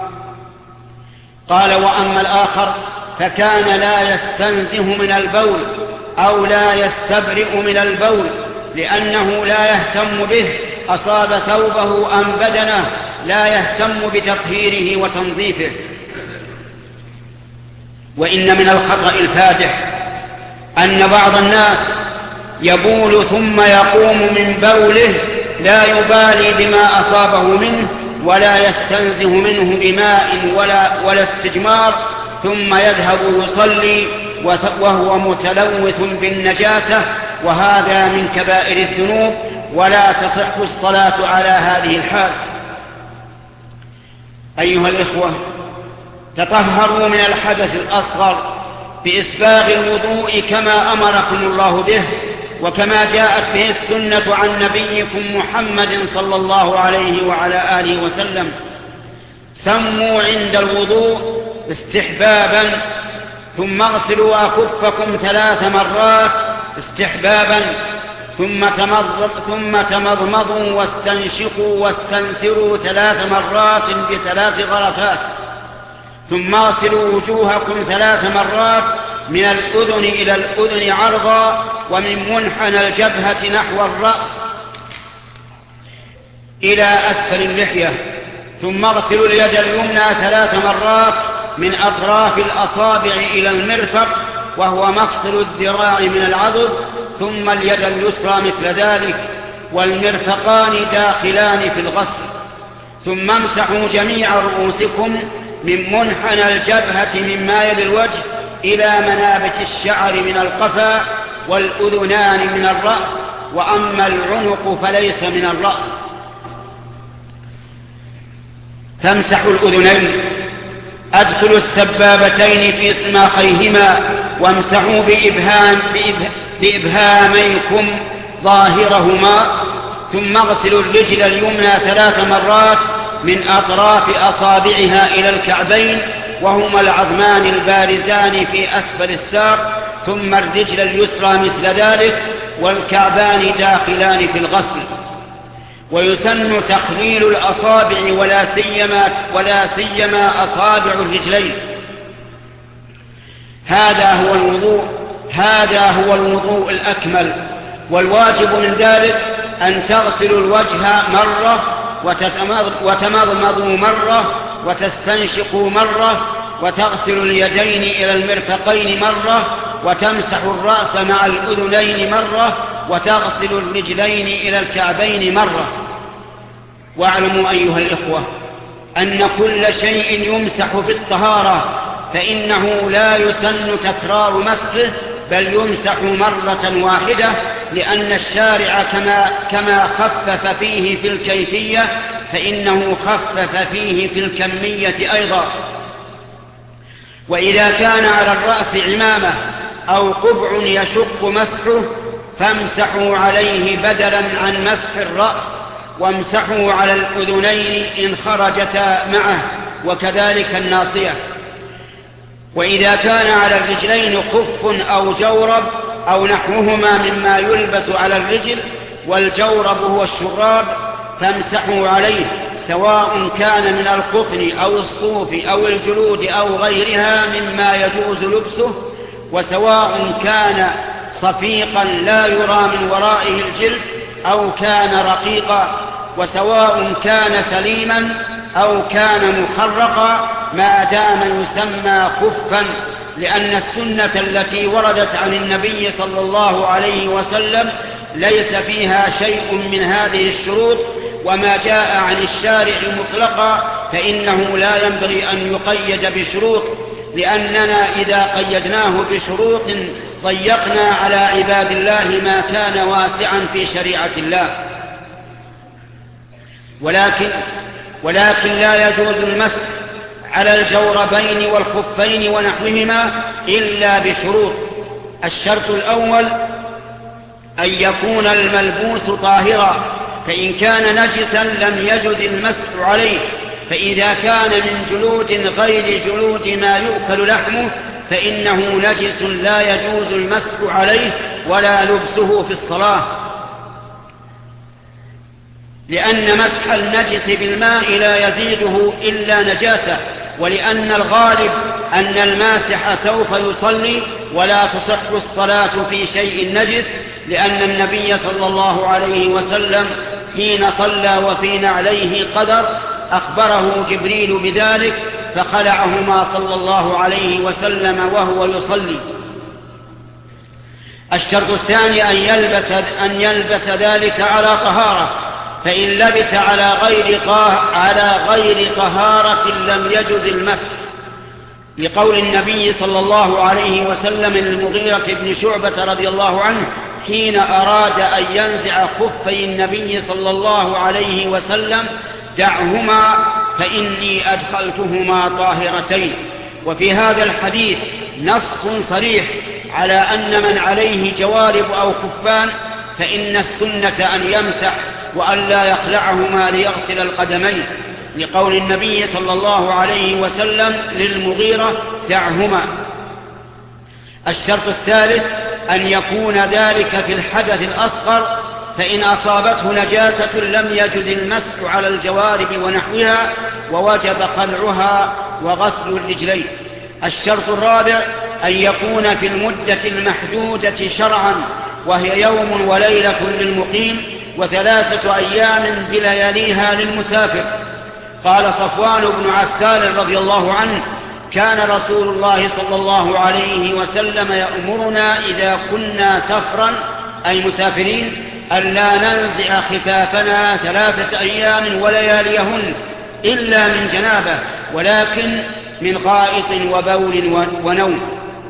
قال: وأما الآخر فكان لا يستنزه من البول أو لا يستبرئ من البول، لأنه لا يهتم به، أصاب ثوبه أم بدنه، لا يهتم بتطهيره وتنظيفه. وإن من الخطأ الفادح أن بعض الناس يبول ثم يقوم من بوله لا يبالي بما أصابه منه ولا يستنزه منه بماء ولا, ولا استجمار، ثم يذهب يصلي وهو متلوث بالنجاسة، وهذا من كبائر الذنوب، ولا تصح الصلاة على هذه الحال. أيها الإخوة، تطهروا من الحدث الأصغر بإسباغ الوضوء كما أمركم الله به، وكما جاءت به السنة عن نبيكم محمد صلى الله عليه وعلى آله وسلم. سموا عند الوضوء استحبابا، ثم اغسلوا أكفكم ثلاث مرات استحبابا، ثم ثم تمضمضوا واستنشقوا واستنثروا ثلاث مرات بثلاث غرفات، ثم اغسلوا وجوهكم ثلاث مرات من الأذن إلى الأذن عرضا، ومن منحنى الجبهة نحو الرأس إلى أسفل اللحية، ثم اغسلوا اليد اليمنى ثلاث مرات من أطراف الأصابع إلى المرفق وهو مفصل الذراع من العضد، ثم اليد اليسرى مثل ذلك، والمرفقان داخلان في الغسل. ثم امسحوا جميع رؤوسكم من منحنى الجبهة مما يلي الوجه إلى منابت الشعر من القفا، والأذنان من الرأس، وأما العنق فليس من الرأس. فامسحوا الأذنين، أدخلوا السبابتين في صماخيهما، وامسحوا بإبهام بإبهاميكم ظاهرهما، ثم اغسلوا الرجل اليمنى ثلاث مرات من أطراف أصابعها إلى الكعبين، وهما العظمان البارزان في أسفل الساق، ثم الرجل اليسرى مثل ذلك، والكعبان داخلان في الغسل. ويسن تخليل الأصابع ولا سيما, ولا سيما أصابع الرجلين. هذا هو الوضوء هذا هو الوضوء الأكمل. والواجب من ذلك أن تغسلوا الوجه مرة، وتمضمضوا مرة، وتستنشقوا مرة، وتغسلوا اليدين إلى المرفقين مرة، وتمسحوا الرأس مع الأذنين مرة، وتغسلوا الرجلين إلى الكعبين مرة. واعلموا أيها الإخوة أن كل شيء يمسح في الطهارة فإنه لا يسن تكرار مسحه، بل يمسح مرة واحدة، لأن الشارع كما, كما خفف فيه في الكيفية فإنه خفف فيه في الكمية أيضا. وإذا كان على الرأس عمامة أو قبع يشق مسحه فامسحوا عليه بدلا عن مسح الرأس، وامسحوا على الأذنين إن خرجتا معه، وكذلك الناصية. وإذا كان على الرجلين خف أو جورب أو نحوهما مما يلبس على الرجل، والجورب هو الشراب، فامسحوا عليه، سواء كان من القطن أو الصوف أو الجلود أو غيرها مما يجوز لبسه، وسواء كان صفيقا لا يرى من ورائه الجلد أو كان رقيقا، وسواء كان سليما أو كان مخرقا، ما دام يسمى خفا، لأن السنة التي وردت عن النبي صلى الله عليه وسلم ليس فيها شيء من هذه الشروط، وما جاء عن الشارع مطلقا فإنه لا ينبغي أن يقيد بشروط، لأننا إذا قيدناه بشروط ضيقنا على عباد الله ما كان واسعا في شريعة الله. ولكن, ولكن لا يجوز المسح على الجوربين والخفين ونحوهما إلا بشروط. الشرط الأول أن يكون الملبوس طاهرا، فإن كان نجسا لم يجز المسح عليه، فإذا كان من جلود غير جلود ما يؤكل لحمه فإنه نجس لا يجوز المسح عليه ولا لبسه في الصلاة، لأن مسح النجس بالماء لا يزيده إلا نجاسة، ولأن الغالب أن الماسح سوف يصلي ولا تصح الصلاة في شيء نجس، لأن النبي صلى الله عليه وسلم حين صلى وفي نعليه قدر أخبره جبريل بذلك فخلعهما صلى الله عليه وسلم وهو يصلي. الشرط الثاني أن يلبس, أن يلبس ذلك على طهارة، فإن لبس على غير, على غير طهارة لم يجز المسح، لقول النبي صلى الله عليه وسلم للمغيرة بن شعبة رضي الله عنه حين أراد أن ينزع خفي النبي صلى الله عليه وسلم: دعهما فإني أدخلتهما طاهرتين. وفي هذا الحديث نص صريح على أن من عليه جوارب أو خفان فإن السنة أن يمسح وأن لا يخلعهما ليغسل القدمين، لقول النبي صلى الله عليه وسلم للمغيرة: دعهما. الشرط الثالث أن يكون ذلك في الحدث الأصغر، فإن أصابته نجاسة لم يجز المسح على الجوارب ونحوها، ووجب خلعها وغسل الرجلين. الشرط الرابع أن يكون في المدة المحدودة شرعا، وهي يوم وليلة للمقيم وثلاثة أيام بلياليها للمسافر. قال صفوان بن عسال رضي الله عنه: كان رسول الله صلى الله عليه وسلم يأمرنا إذا كنا سفرا أي مسافرين ألا ننزع خفافنا ثلاثة أيام ولياليهن إلا من جنابة، ولكن من غائط وبول ونوم.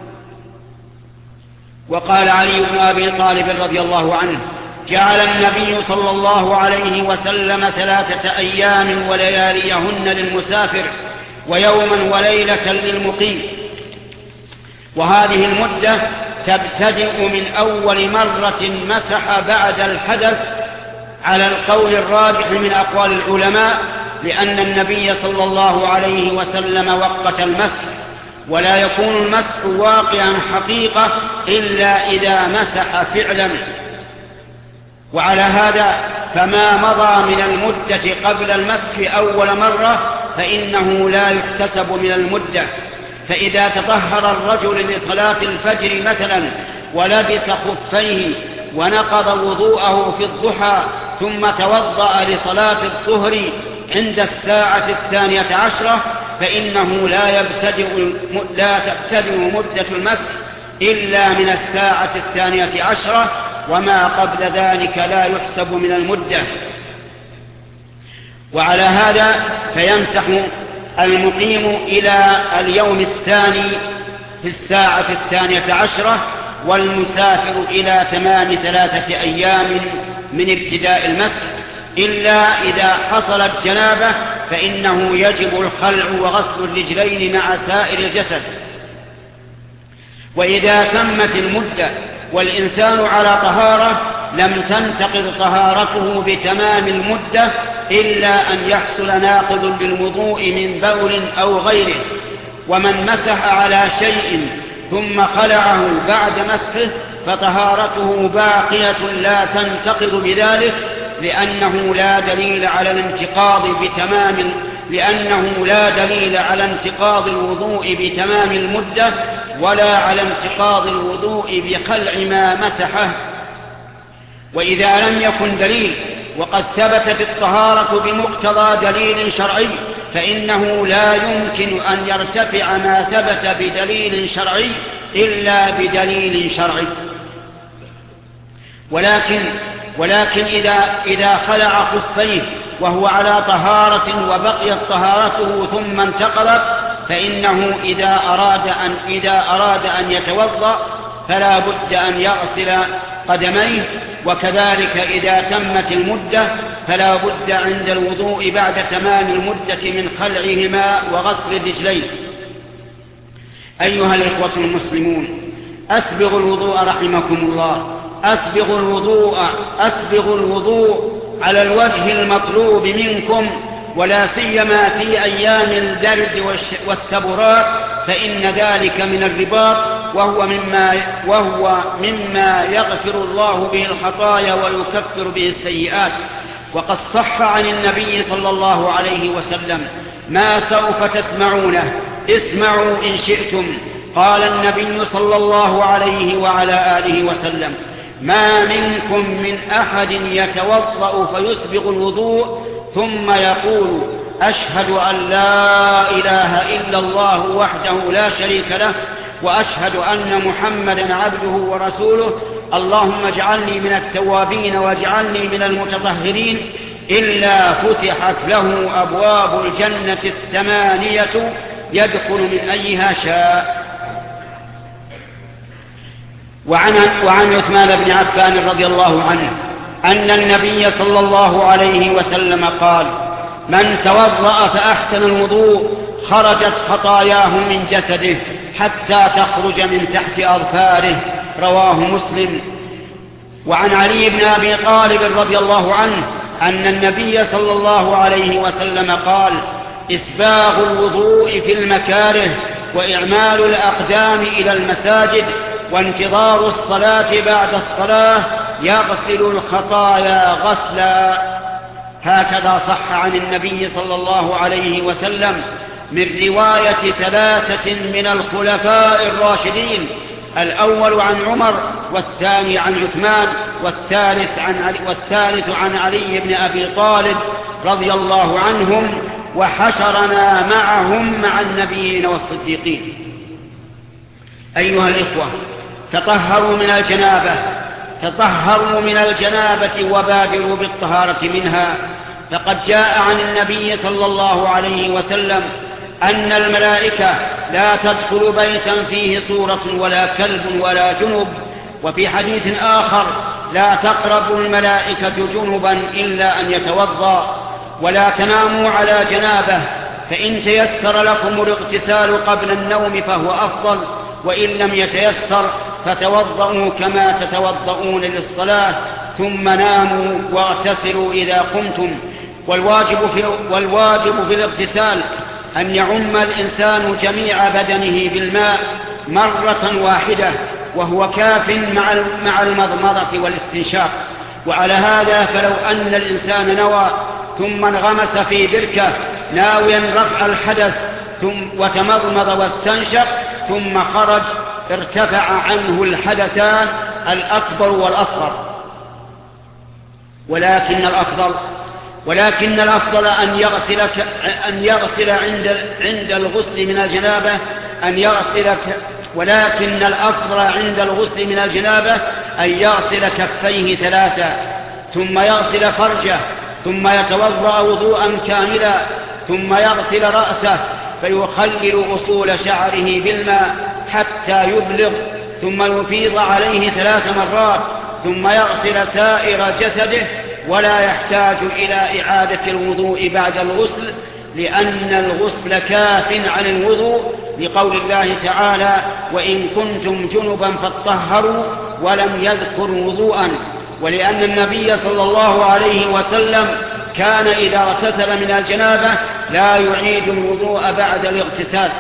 وقال علي بن أبي طالب رضي الله عنه: جعل النبي صلى الله عليه وسلم ثلاثة أيام ولياليهن للمسافر ويوما وليلة للمقيم. وهذه المدة تبتدئ من أول مرة مسح بعد الحدث على القول الراجح من أقوال العلماء، لأن النبي صلى الله عليه وسلم وقت المسح، ولا يكون المسح واقعا حقيقة إلا إذا مسح فعلا. وعلى هذا فما مضى من المدة قبل المسح أول مرة فإنه لا يحتسب من المدة. فإذا تطهر الرجل لصلاة الفجر مثلا ولبس خفيه ونقض وضوءه في الضحى ثم توضأ لصلاة الظهر عند الساعة الثانية عشرة فإنه لا يبتدئ لا تبتدئ مدة المسح إلا من الساعة الثانية عشرة، وما قبل ذلك لا يحسب من المدة. وعلى هذا فيمسح المقيم إلى اليوم الثاني في الساعة الثانية عشرة، والمسافر إلى تمام ثلاثة أيام من ابتداء المسح، إلا إذا حصلت جنابة فإنه يجب الخلع وغسل الرجلين مع سائر الجسد. وإذا تمت المدة والإنسان على طهارة لم تنتقض طهارته بتمام المدة إلا أن يحصل ناقض بالوضوء من بول أو غيره. ومن مسح على شيء ثم خلعه بعد مسحه فطهارته باقية لا تنتقض بذلك، لأنه لا دليل على الانتقاض بتمام لأنه لا دليل على انتقاض الوضوء بتمام المدة ولا على انتقاض الوضوء بخلع ما مسحه. وإذا لم يكن دليل وقد ثبتت الطهارة بمقتضى دليل شرعي فإنه لا يمكن أن يرتفع ما ثبت بدليل شرعي إلا بدليل شرعي. ولكن ولكن إذا إذا خلع خفيه وهو على طهارة وبقيت طهارته ثم انتقضت فإنه إذا أراد أن إذا أراد أن يتوضأ فلا بد أن يغسل قدميه، وكذلك إذا تمت المدة فلا بد عند الوضوء بعد تمام المدة من خلعهما وغسل الرجلين. أيها الإخوة المسلمون، أسبغوا الوضوء رحمكم الله، أسبغوا الوضوء أسبغوا الوضوء على الوجه المطلوب منكم، ولا سيما في أيام البرد والسبرات، فإن ذلك من الرباط، وهو مما, وهو مما يغفر الله به الخطايا ويكفر به السيئات. وقد صح عن النبي صلى الله عليه وسلم ما سوف تسمعونه، اسمعوا إن شئتم. قال النبي صلى الله عليه وعلى آله وسلم: ما منكم من أحد يتوضأ فيسبغ الوضوء ثم يقول: أشهد أن لا إله إلا الله وحده لا شريك له وأشهد أن محمدا عبده ورسوله، اللهم اجعلني من التوابين واجعلني من المتطهرين إلا فتحت له أبواب الجنة الثمانية يدخل من أيها شاء. وعن, وعن عثمان بن عفان رضي الله عنه أن النبي صلى الله عليه وسلم قال: من توضأ فأحسن الوضوء خرجت خطاياه من جسده حتى تخرج من تحت أظفاره. رواه مسلم. وعن علي بن أبي طالب رضي الله عنه أن النبي صلى الله عليه وسلم قال: إسباغ الوضوء في المكاره وإعمال الأقدام إلى المساجد وانتظار الصلاة بعد الصلاة يغسل الخطايا غسلا. هكذا صح عن النبي صلى الله عليه وسلم من رواية ثلاثة من الخلفاء الراشدين: الأول عن عمر، والثاني عن عثمان، والثالث عن علي, والثالث عن علي بن أبي طالب رضي الله عنهم، وحشرنا معهم مع النبيين والصديقين. أيها الإخوة، تطهروا من الجنابة تطهروا من الجنابة وبادروا بالطهارة منها، فقد جاء عن النبي صلى الله عليه وسلم أن الملائكة لا تدخل بيتا فيه صورة ولا كلب ولا جنب. وفي حديث آخر: لا تقرب الملائكة جنبا إلا أن يتوضأ. ولا تناموا على جنابه، فإن تيسر لكم الاغتسال قبل النوم فهو أفضل، وإن لم يتيسر فتوضؤوا كما تتوضؤون للصلاة، ثم ناموا واغتسلوا إذا قمتم. والواجب في, والواجب في الاغتسال أن يعم الإنسان جميع بدنه بالماء مرة واحدة، وهو كاف مع المضمضة والاستنشاق. وعلى هذا فلو أن الإنسان نوى ثم انغمس في بركة ناويا رفع الحدث ثم وتمضمض واستنشق ثم خرج ارتفع عنه الحدثان الأكبر والأصغر. ولكن الأفضل ولكن الأفضل أن يغسل أن يغسل عند عند الغسل من الجنابة أن يغسل ولكن الأفضل عند الغسل من الجنابة أن يغسل كفيه ثلاثة، ثم يغسل فرجه، ثم يتوضأ وضوءا كاملا، ثم يغسل رأسه فيخلل أصول شعره بالماء حتى يبلغ، ثم يفيض عليه ثلاث مرات، ثم يغسل سائر جسده، ولا يحتاج إلى إعادة الوضوء بعد الغسل، لأن الغسل كاف عن الوضوء، لقول الله تعالى: وإن كنتم جنبا فاطهروا، ولم يذكر وضوءا. ولأن النبي صلى الله عليه وسلم كان إذا اغتسل من الجنابة لا يعيد الوضوء بعد الاغتسال.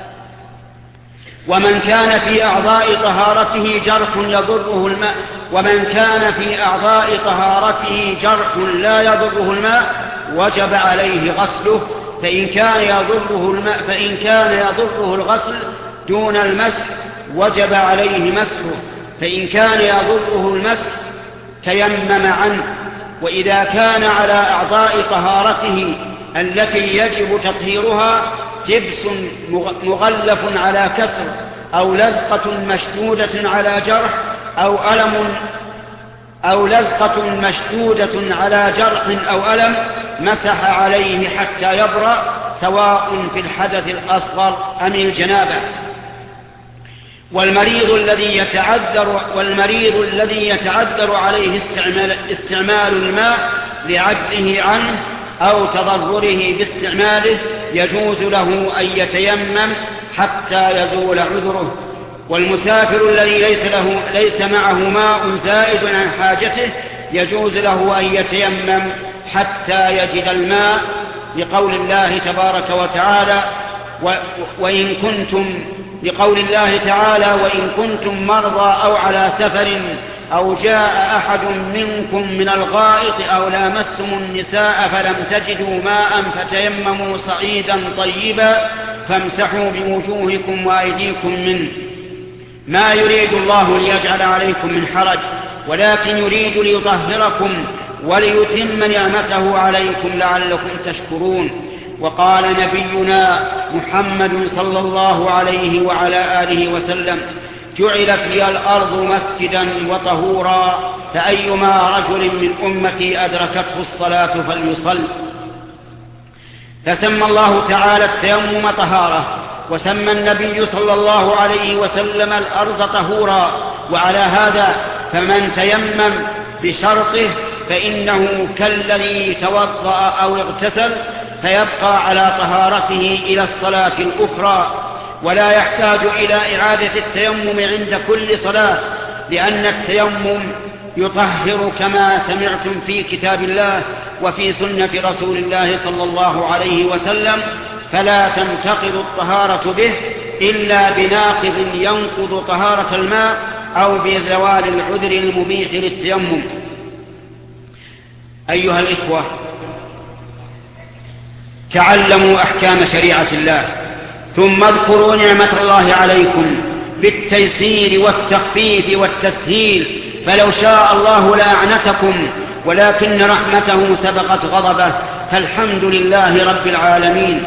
ومن كان في أعضاء طهارته جرح يضره الماء ومن كان في أعضاء طهارته جرح لا يضره الماء وجب عليه غسله، فإن كان يضره الماء فإن كان يضره الغسل دون المسح وجب عليه مسحه، فإن كان يضره المسح تيمم عنه. وإذا كان على أعضاء طهارته التي يجب تطهيرها جبس مغلف على كسر أو لزقة مشدودة على جرح أو ألم أو لزقة مشدودة على جرح أو ألم مسح عليه حتى يبرأ، سواء في الحدث الأصغر أم الجنابة. والمريض الذي يتعذر والمريض الذي يتعذر عليه استعمال, استعمال الماء لعجزه عنه أو تضرره باستعماله يجوز له أن يتيمم حتى يزول عذره. والمسافر الذي ليس له ليس معه ماء زائد عن حاجته يجوز له أن يتيمم حتى يجد الماء، لقول الله تبارك وتعالى: وإن كنتم لقول الله تعالى وإن كنتم مرضى أو على سفر أو جاء أحد منكم من الغائط أو لامستم النساء فلم تجدوا ماء فتيمموا صعيدا طيبا فامسحوا بوجوهكم وأيديكم منه. ما يريد الله ليجعل عليكم من حرج، ولكن يريد ليطهركم وليتم نعمته عليكم لعلكم تشكرون. وقال نبينا محمد صلى الله عليه وعلى آله وسلم: جعلت لي الأرض مسجدا وطهورا، فأيما رجل من أمتي أدركته الصلاة فليصل. فسمى الله تعالى التيمم طهارة، وسمى النبي صلى الله عليه وسلم الأرض طهورا. وعلى هذا فمن تيمم بشرطه فإنه كالذي توضأ أو اغتسل، فيبقى على طهارته إلى الصلاة الأخرى، ولا يحتاج إلى إعادة التيمم عند كل صلاة، لأن التيمم يطهر كما سمعتم في كتاب الله وفي سنة رسول الله صلى الله عليه وسلم، فلا تنتقض الطهارة به إلا بناقض ينقض طهارة الماء أو بزوال العذر المبيح للتيمم. أيها الإخوة، تعلموا أحكام شريعة الله، ثم اذكروا نعمة الله عليكم بالتيسير والتخفيف والتسهيل، فلو شاء الله لأعنتكم، ولكن رحمته سبقت غضبه، فالحمد لله رب العالمين.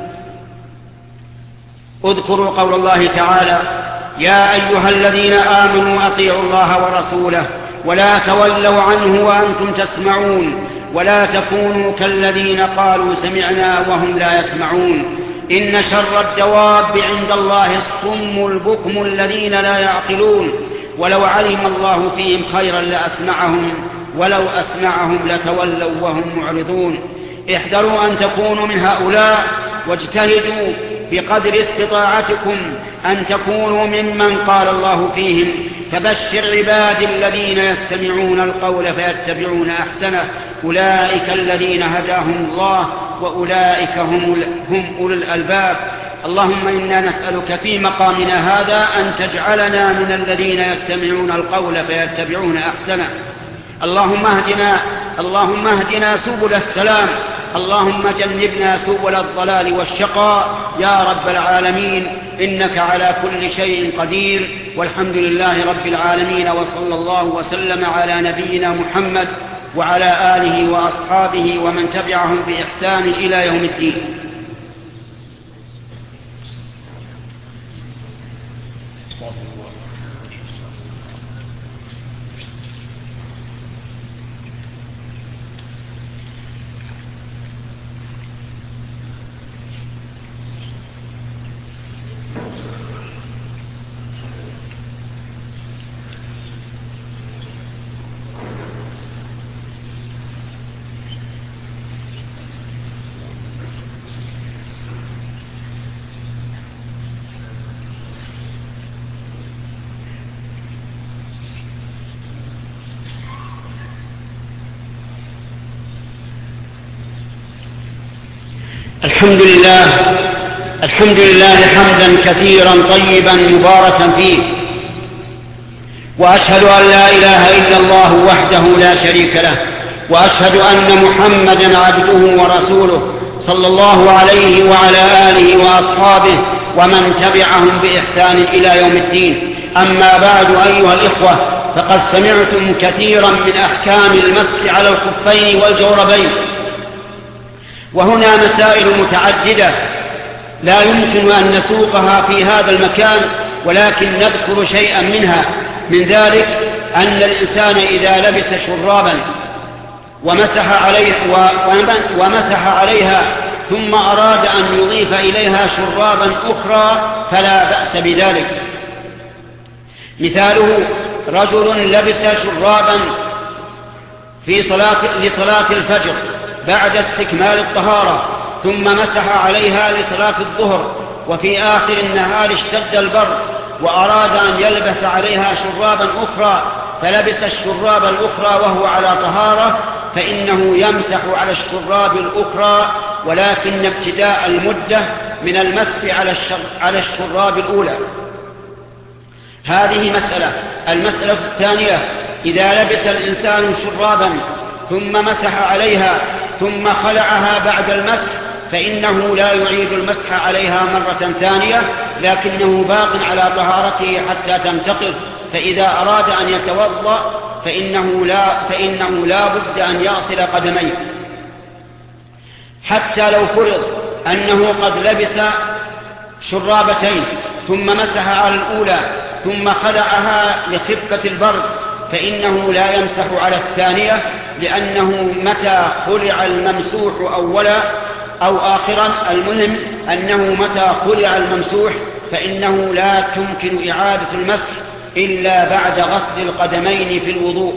اذكروا قول الله تعالى: يا أيها الذين آمنوا أطيعوا الله ورسوله ولا تولوا عنه وأنتم تسمعون، ولا تكونوا كالذين قالوا سمعنا وهم لا يسمعون، إن شر الدواب عند الله الصم البكم الذين لا يعقلون، ولو علم الله فيهم خيرا لأسمعهم ولو أسمعهم لتولوا وهم معرضون. احذروا أن تكونوا من هؤلاء، واجتهدوا بقدر استطاعتكم أن تكونوا ممن قال الله فيهم: فبشر عبادي الذين يستمعون القول فيتبعون أحسنه، أولئك الذين هداهم الله وأولئك هم, هم أولو الألباب. اللهم إنا نسألك في مقامنا هذا أن تجعلنا من الذين يستمعون القول فيتبعون أحسنه. اللهم اهدنا اللهم اهدنا سبل السلام، اللهم جنبنا سبل الضلال والشقاء يا رب العالمين، إنك على كل شيء قدير، والحمد لله رب العالمين، وصلى الله وسلم على نبينا محمد وعلى آله وأصحابه ومن تبعهم بإحسان إلى يوم الدين. الحمد لله الحمد لله حمدا كثيرا طيبا مباركا فيه، وأشهد أن لا إله إلا الله وحده لا شريك له، وأشهد أن محمدا عبده ورسوله صلى الله عليه وعلى آله وأصحابه ومن تبعهم بإحسان إلى يوم الدين. أما بعد أيها الإخوة، فقد سمعتم كثيرا من أحكام المسح على الخفين والجوربين، وهنا مسائل متعددة لا يمكن أن نسوقها في هذا المكان، ولكن نذكر شيئا منها. من ذلك أن الإنسان إذا لبس شرابا ومسح عليه ومسح عليها ثم أراد أن يضيف إليها شرابا أخرى فلا بأس بذلك. مثاله: رجل لبس شرابا في صلاة لصلاة الفجر بعد استكمال الطهارة، ثم مسح عليها لصلاة الظهر، وفي آخر النهار اشتد البرد وأراد أن يلبس عليها شرابا أخرى، فلبس الشراب الأخرى وهو على طهارة، فإنه يمسح على الشراب الأخرى، ولكن ابتداء المدة من المسح على الشراب الأولى. هذه مسألة. المسألة الثانية: إذا لبس الإنسان شرابا ثم مسح عليها ثم خلعها بعد المسح، فإنه لا يعيد المسح عليها مرة ثانية، لكنه باق على طهارته حتى تنتقض. فإذا أراد أن يتوضأ فإنه لا, فإنه لا بد أن يغسل قدميه، حتى لو فرض أنه قد لبس شرابتين ثم مسح على الأولى ثم خلعها لخفة البرد فإنه لا يمسح على الثانية، لأنه متى خلع الممسوح أولا أو آخرا، المهم أنه متى خلع الممسوح فإنه لا تمكن إعادة المسح إلا بعد غسل القدمين في الوضوء.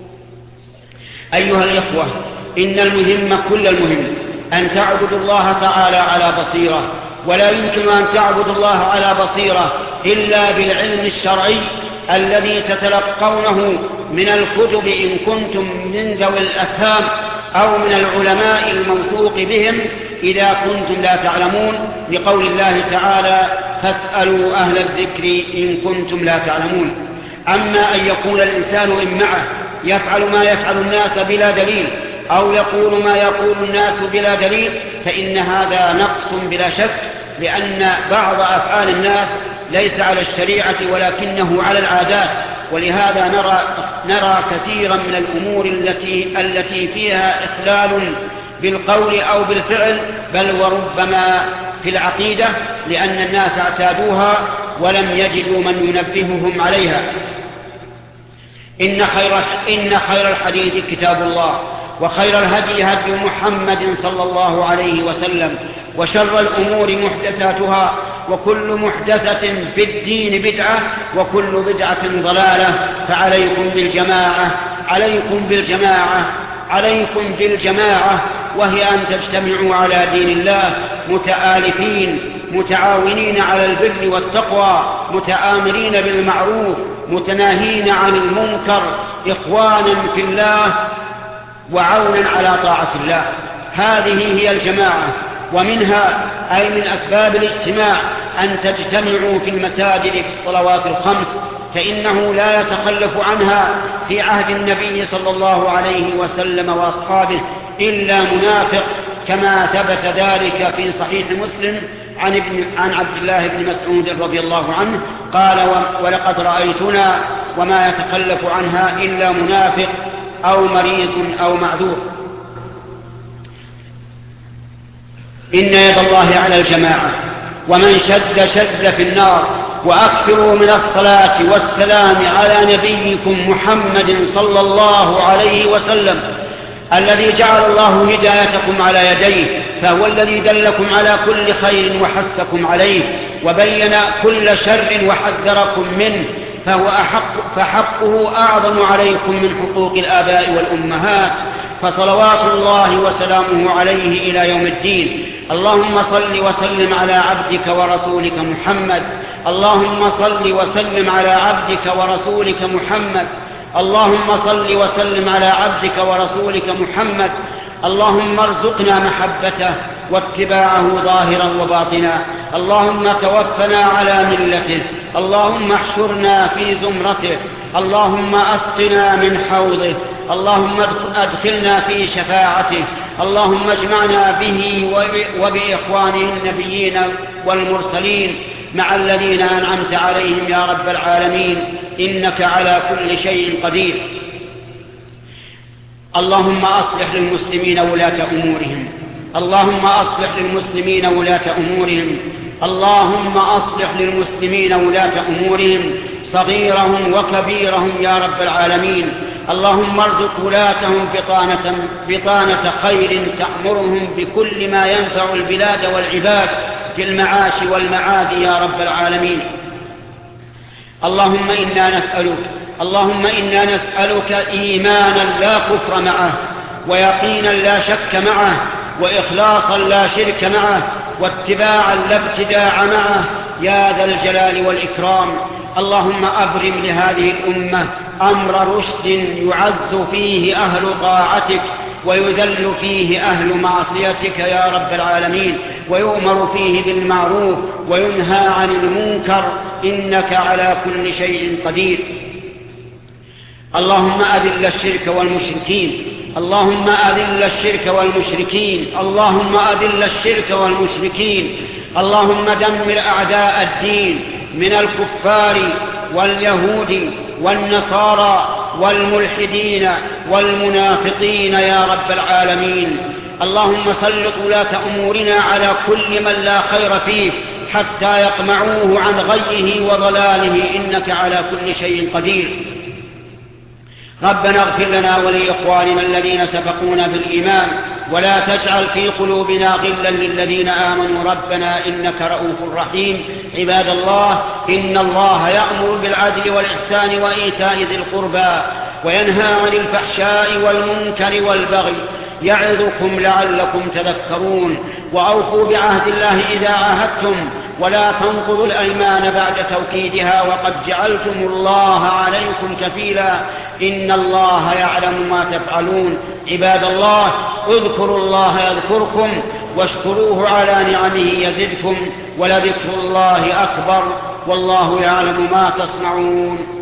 أيها الإخوة، إن المهم كل المهم أن تعبدوا الله تعالى على بصيرة، ولا يمكن أن تعبدوا الله على بصيرة إلا بالعلم الشرعي الذي تتلقونه من الكتب إن كنتم من ذوي الأفهام، أو من العلماء الموثوق بهم إذا كنتم لا تعلمون، لقول الله تعالى: فاسألوا أهل الذكر إن كنتم لا تعلمون. أما أن يقول الإنسان إن معه يفعل ما يفعل الناس بلا دليل، أو يقول ما يقول الناس بلا دليل، فإن هذا نقص بلا شك، لأن بعض أفعال الناس ليس على الشريعة ولكنه على العادات، ولهذا نرى, نرى كثيرا من الأمور التي, التي فيها إخلال بالقول أو بالفعل، بل وربما في العقيدة، لأن الناس اعتادوها ولم يجدوا من ينبههم عليها. إن خير, إن خير الحديث كتاب الله، وخير الهدي هدي محمد صلى الله عليه وسلم، وشر الأمور محدثاتها، وكل محدثة في الدين بدعة، وكل بدعة ضلالة. فعليكم بالجماعة عليكم بالجماعة عليكم بالجماعة وهي أن تجتمعوا على دين الله متآلفين متعاونين على البر والتقوى، متآمرين بالمعروف متناهين عن المنكر، إخوانا في الله وعونا على طاعة الله. هذه هي الجماعة، ومنها أي من أسباب الاجتماع أن تجتمعوا في المساجد في الصلوات الخمس، فإنه لا يتخلف عنها في عهد النبي صلى الله عليه وسلم وأصحابه إلا منافق، كما ثبت ذلك في صحيح مسلم عن, ابن عن عبد الله بن مسعود رضي الله عنه قال: ولقد رأيتنا وما يتخلف عنها إلا منافق أو مريض أو معذور. إن يد الله على الجماعة، ومن شد شد في النار. وأكثروا من الصلاة والسلام على نبيكم محمد صلى الله عليه وسلم، الذي جعل الله هدايتكم على يديه، فهو الذي دلكم على كل خير وحثكم عليه، وبين كل شر وحذركم منه، فهو أحق فحقه أعظم عليكم من حقوق الآباء والأمهات، فصلوات الله وسلامه عليه إلى يوم الدين. اللهم صل وسلم على عبدك ورسولك محمد اللهم صل وسلم على عبدك ورسولك محمد اللهم صل وسلم على عبدك ورسولك محمد اللهم ارزقنا محبته واتباعه ظاهرا وباطنا. اللهم توفنا على ملته، اللهم احشرنا في زمرته، اللهم اسقنا من حوضه، اللهم ادخلنا في شفاعته، اللهم اجمعنا به وبإخوانه النبيين والمرسلين مع الذين أنعمت عليهم يا رب العالمين، إنك على كل شيء قدير. اللهم أصلح للمسلمين ولاة أمورهم اللهم أصلح للمسلمين ولاة أمورهم اللهم أصلح للمسلمين ولاة أمورهم صغيرهم وكبيرهم يا رب العالمين. اللهم ارزق ولاتهم بطانة, بطانة خير تأمرهم بكل ما ينفع البلاد والعباد في المعاش والمعاد يا رب العالمين. اللهم إنا نسألك اللهم إنا نسألك إيمانا لا كفر معه، ويقينا لا شك معه، وإخلاصا لا شرك معه، واتباعا لا ابتداع معه يا ذا الجلال والإكرام. اللهم أبرم لهذه الأمة أمر رشد يعز فيه أهل طاعتك ويذل فيه أهل معصيتك يا رب العالمين، ويؤمر فيه بالمعروف وينهى عن المنكر، إنك على كل شيء قدير. اللهم أذل الشرك والمشركين اللهم أذل الشرك والمشركين اللهم أذل الشرك والمشركين اللهم دمر أعداء الدين من الكفار واليهود والنصارى والملحدين والمنافقين يا رب العالمين. اللهم سلط ولاة أمورنا على كل من لا خير فيه حتى يقمعوه عن غيه وضلاله، إنك على كل شيء قدير. ربنا اغفر لنا ولإخواننا الذين سبقونا بالإيمان، ولا تجعل في قلوبنا غلا للذين آمنوا ربنا إنك رؤوف رحيم. عباد الله، إن الله يأمر بالعدل والإحسان وإيتاء ذي القربى وينهى عن الفحشاء والمنكر والبغي، يعظكم لعلكم تذكرون. وأوفوا بعهد الله إذا عاهدتم، ولا تنقضوا الأيمان بعد توكيدها وقد جعلتم الله عليكم كفيلا، إن الله يعلم ما تفعلون. عباد الله، اذكروا الله يذكركم واشكروه على نعمه يزدكم، ولذكر الله أكبر، والله يعلم ما تصنعون.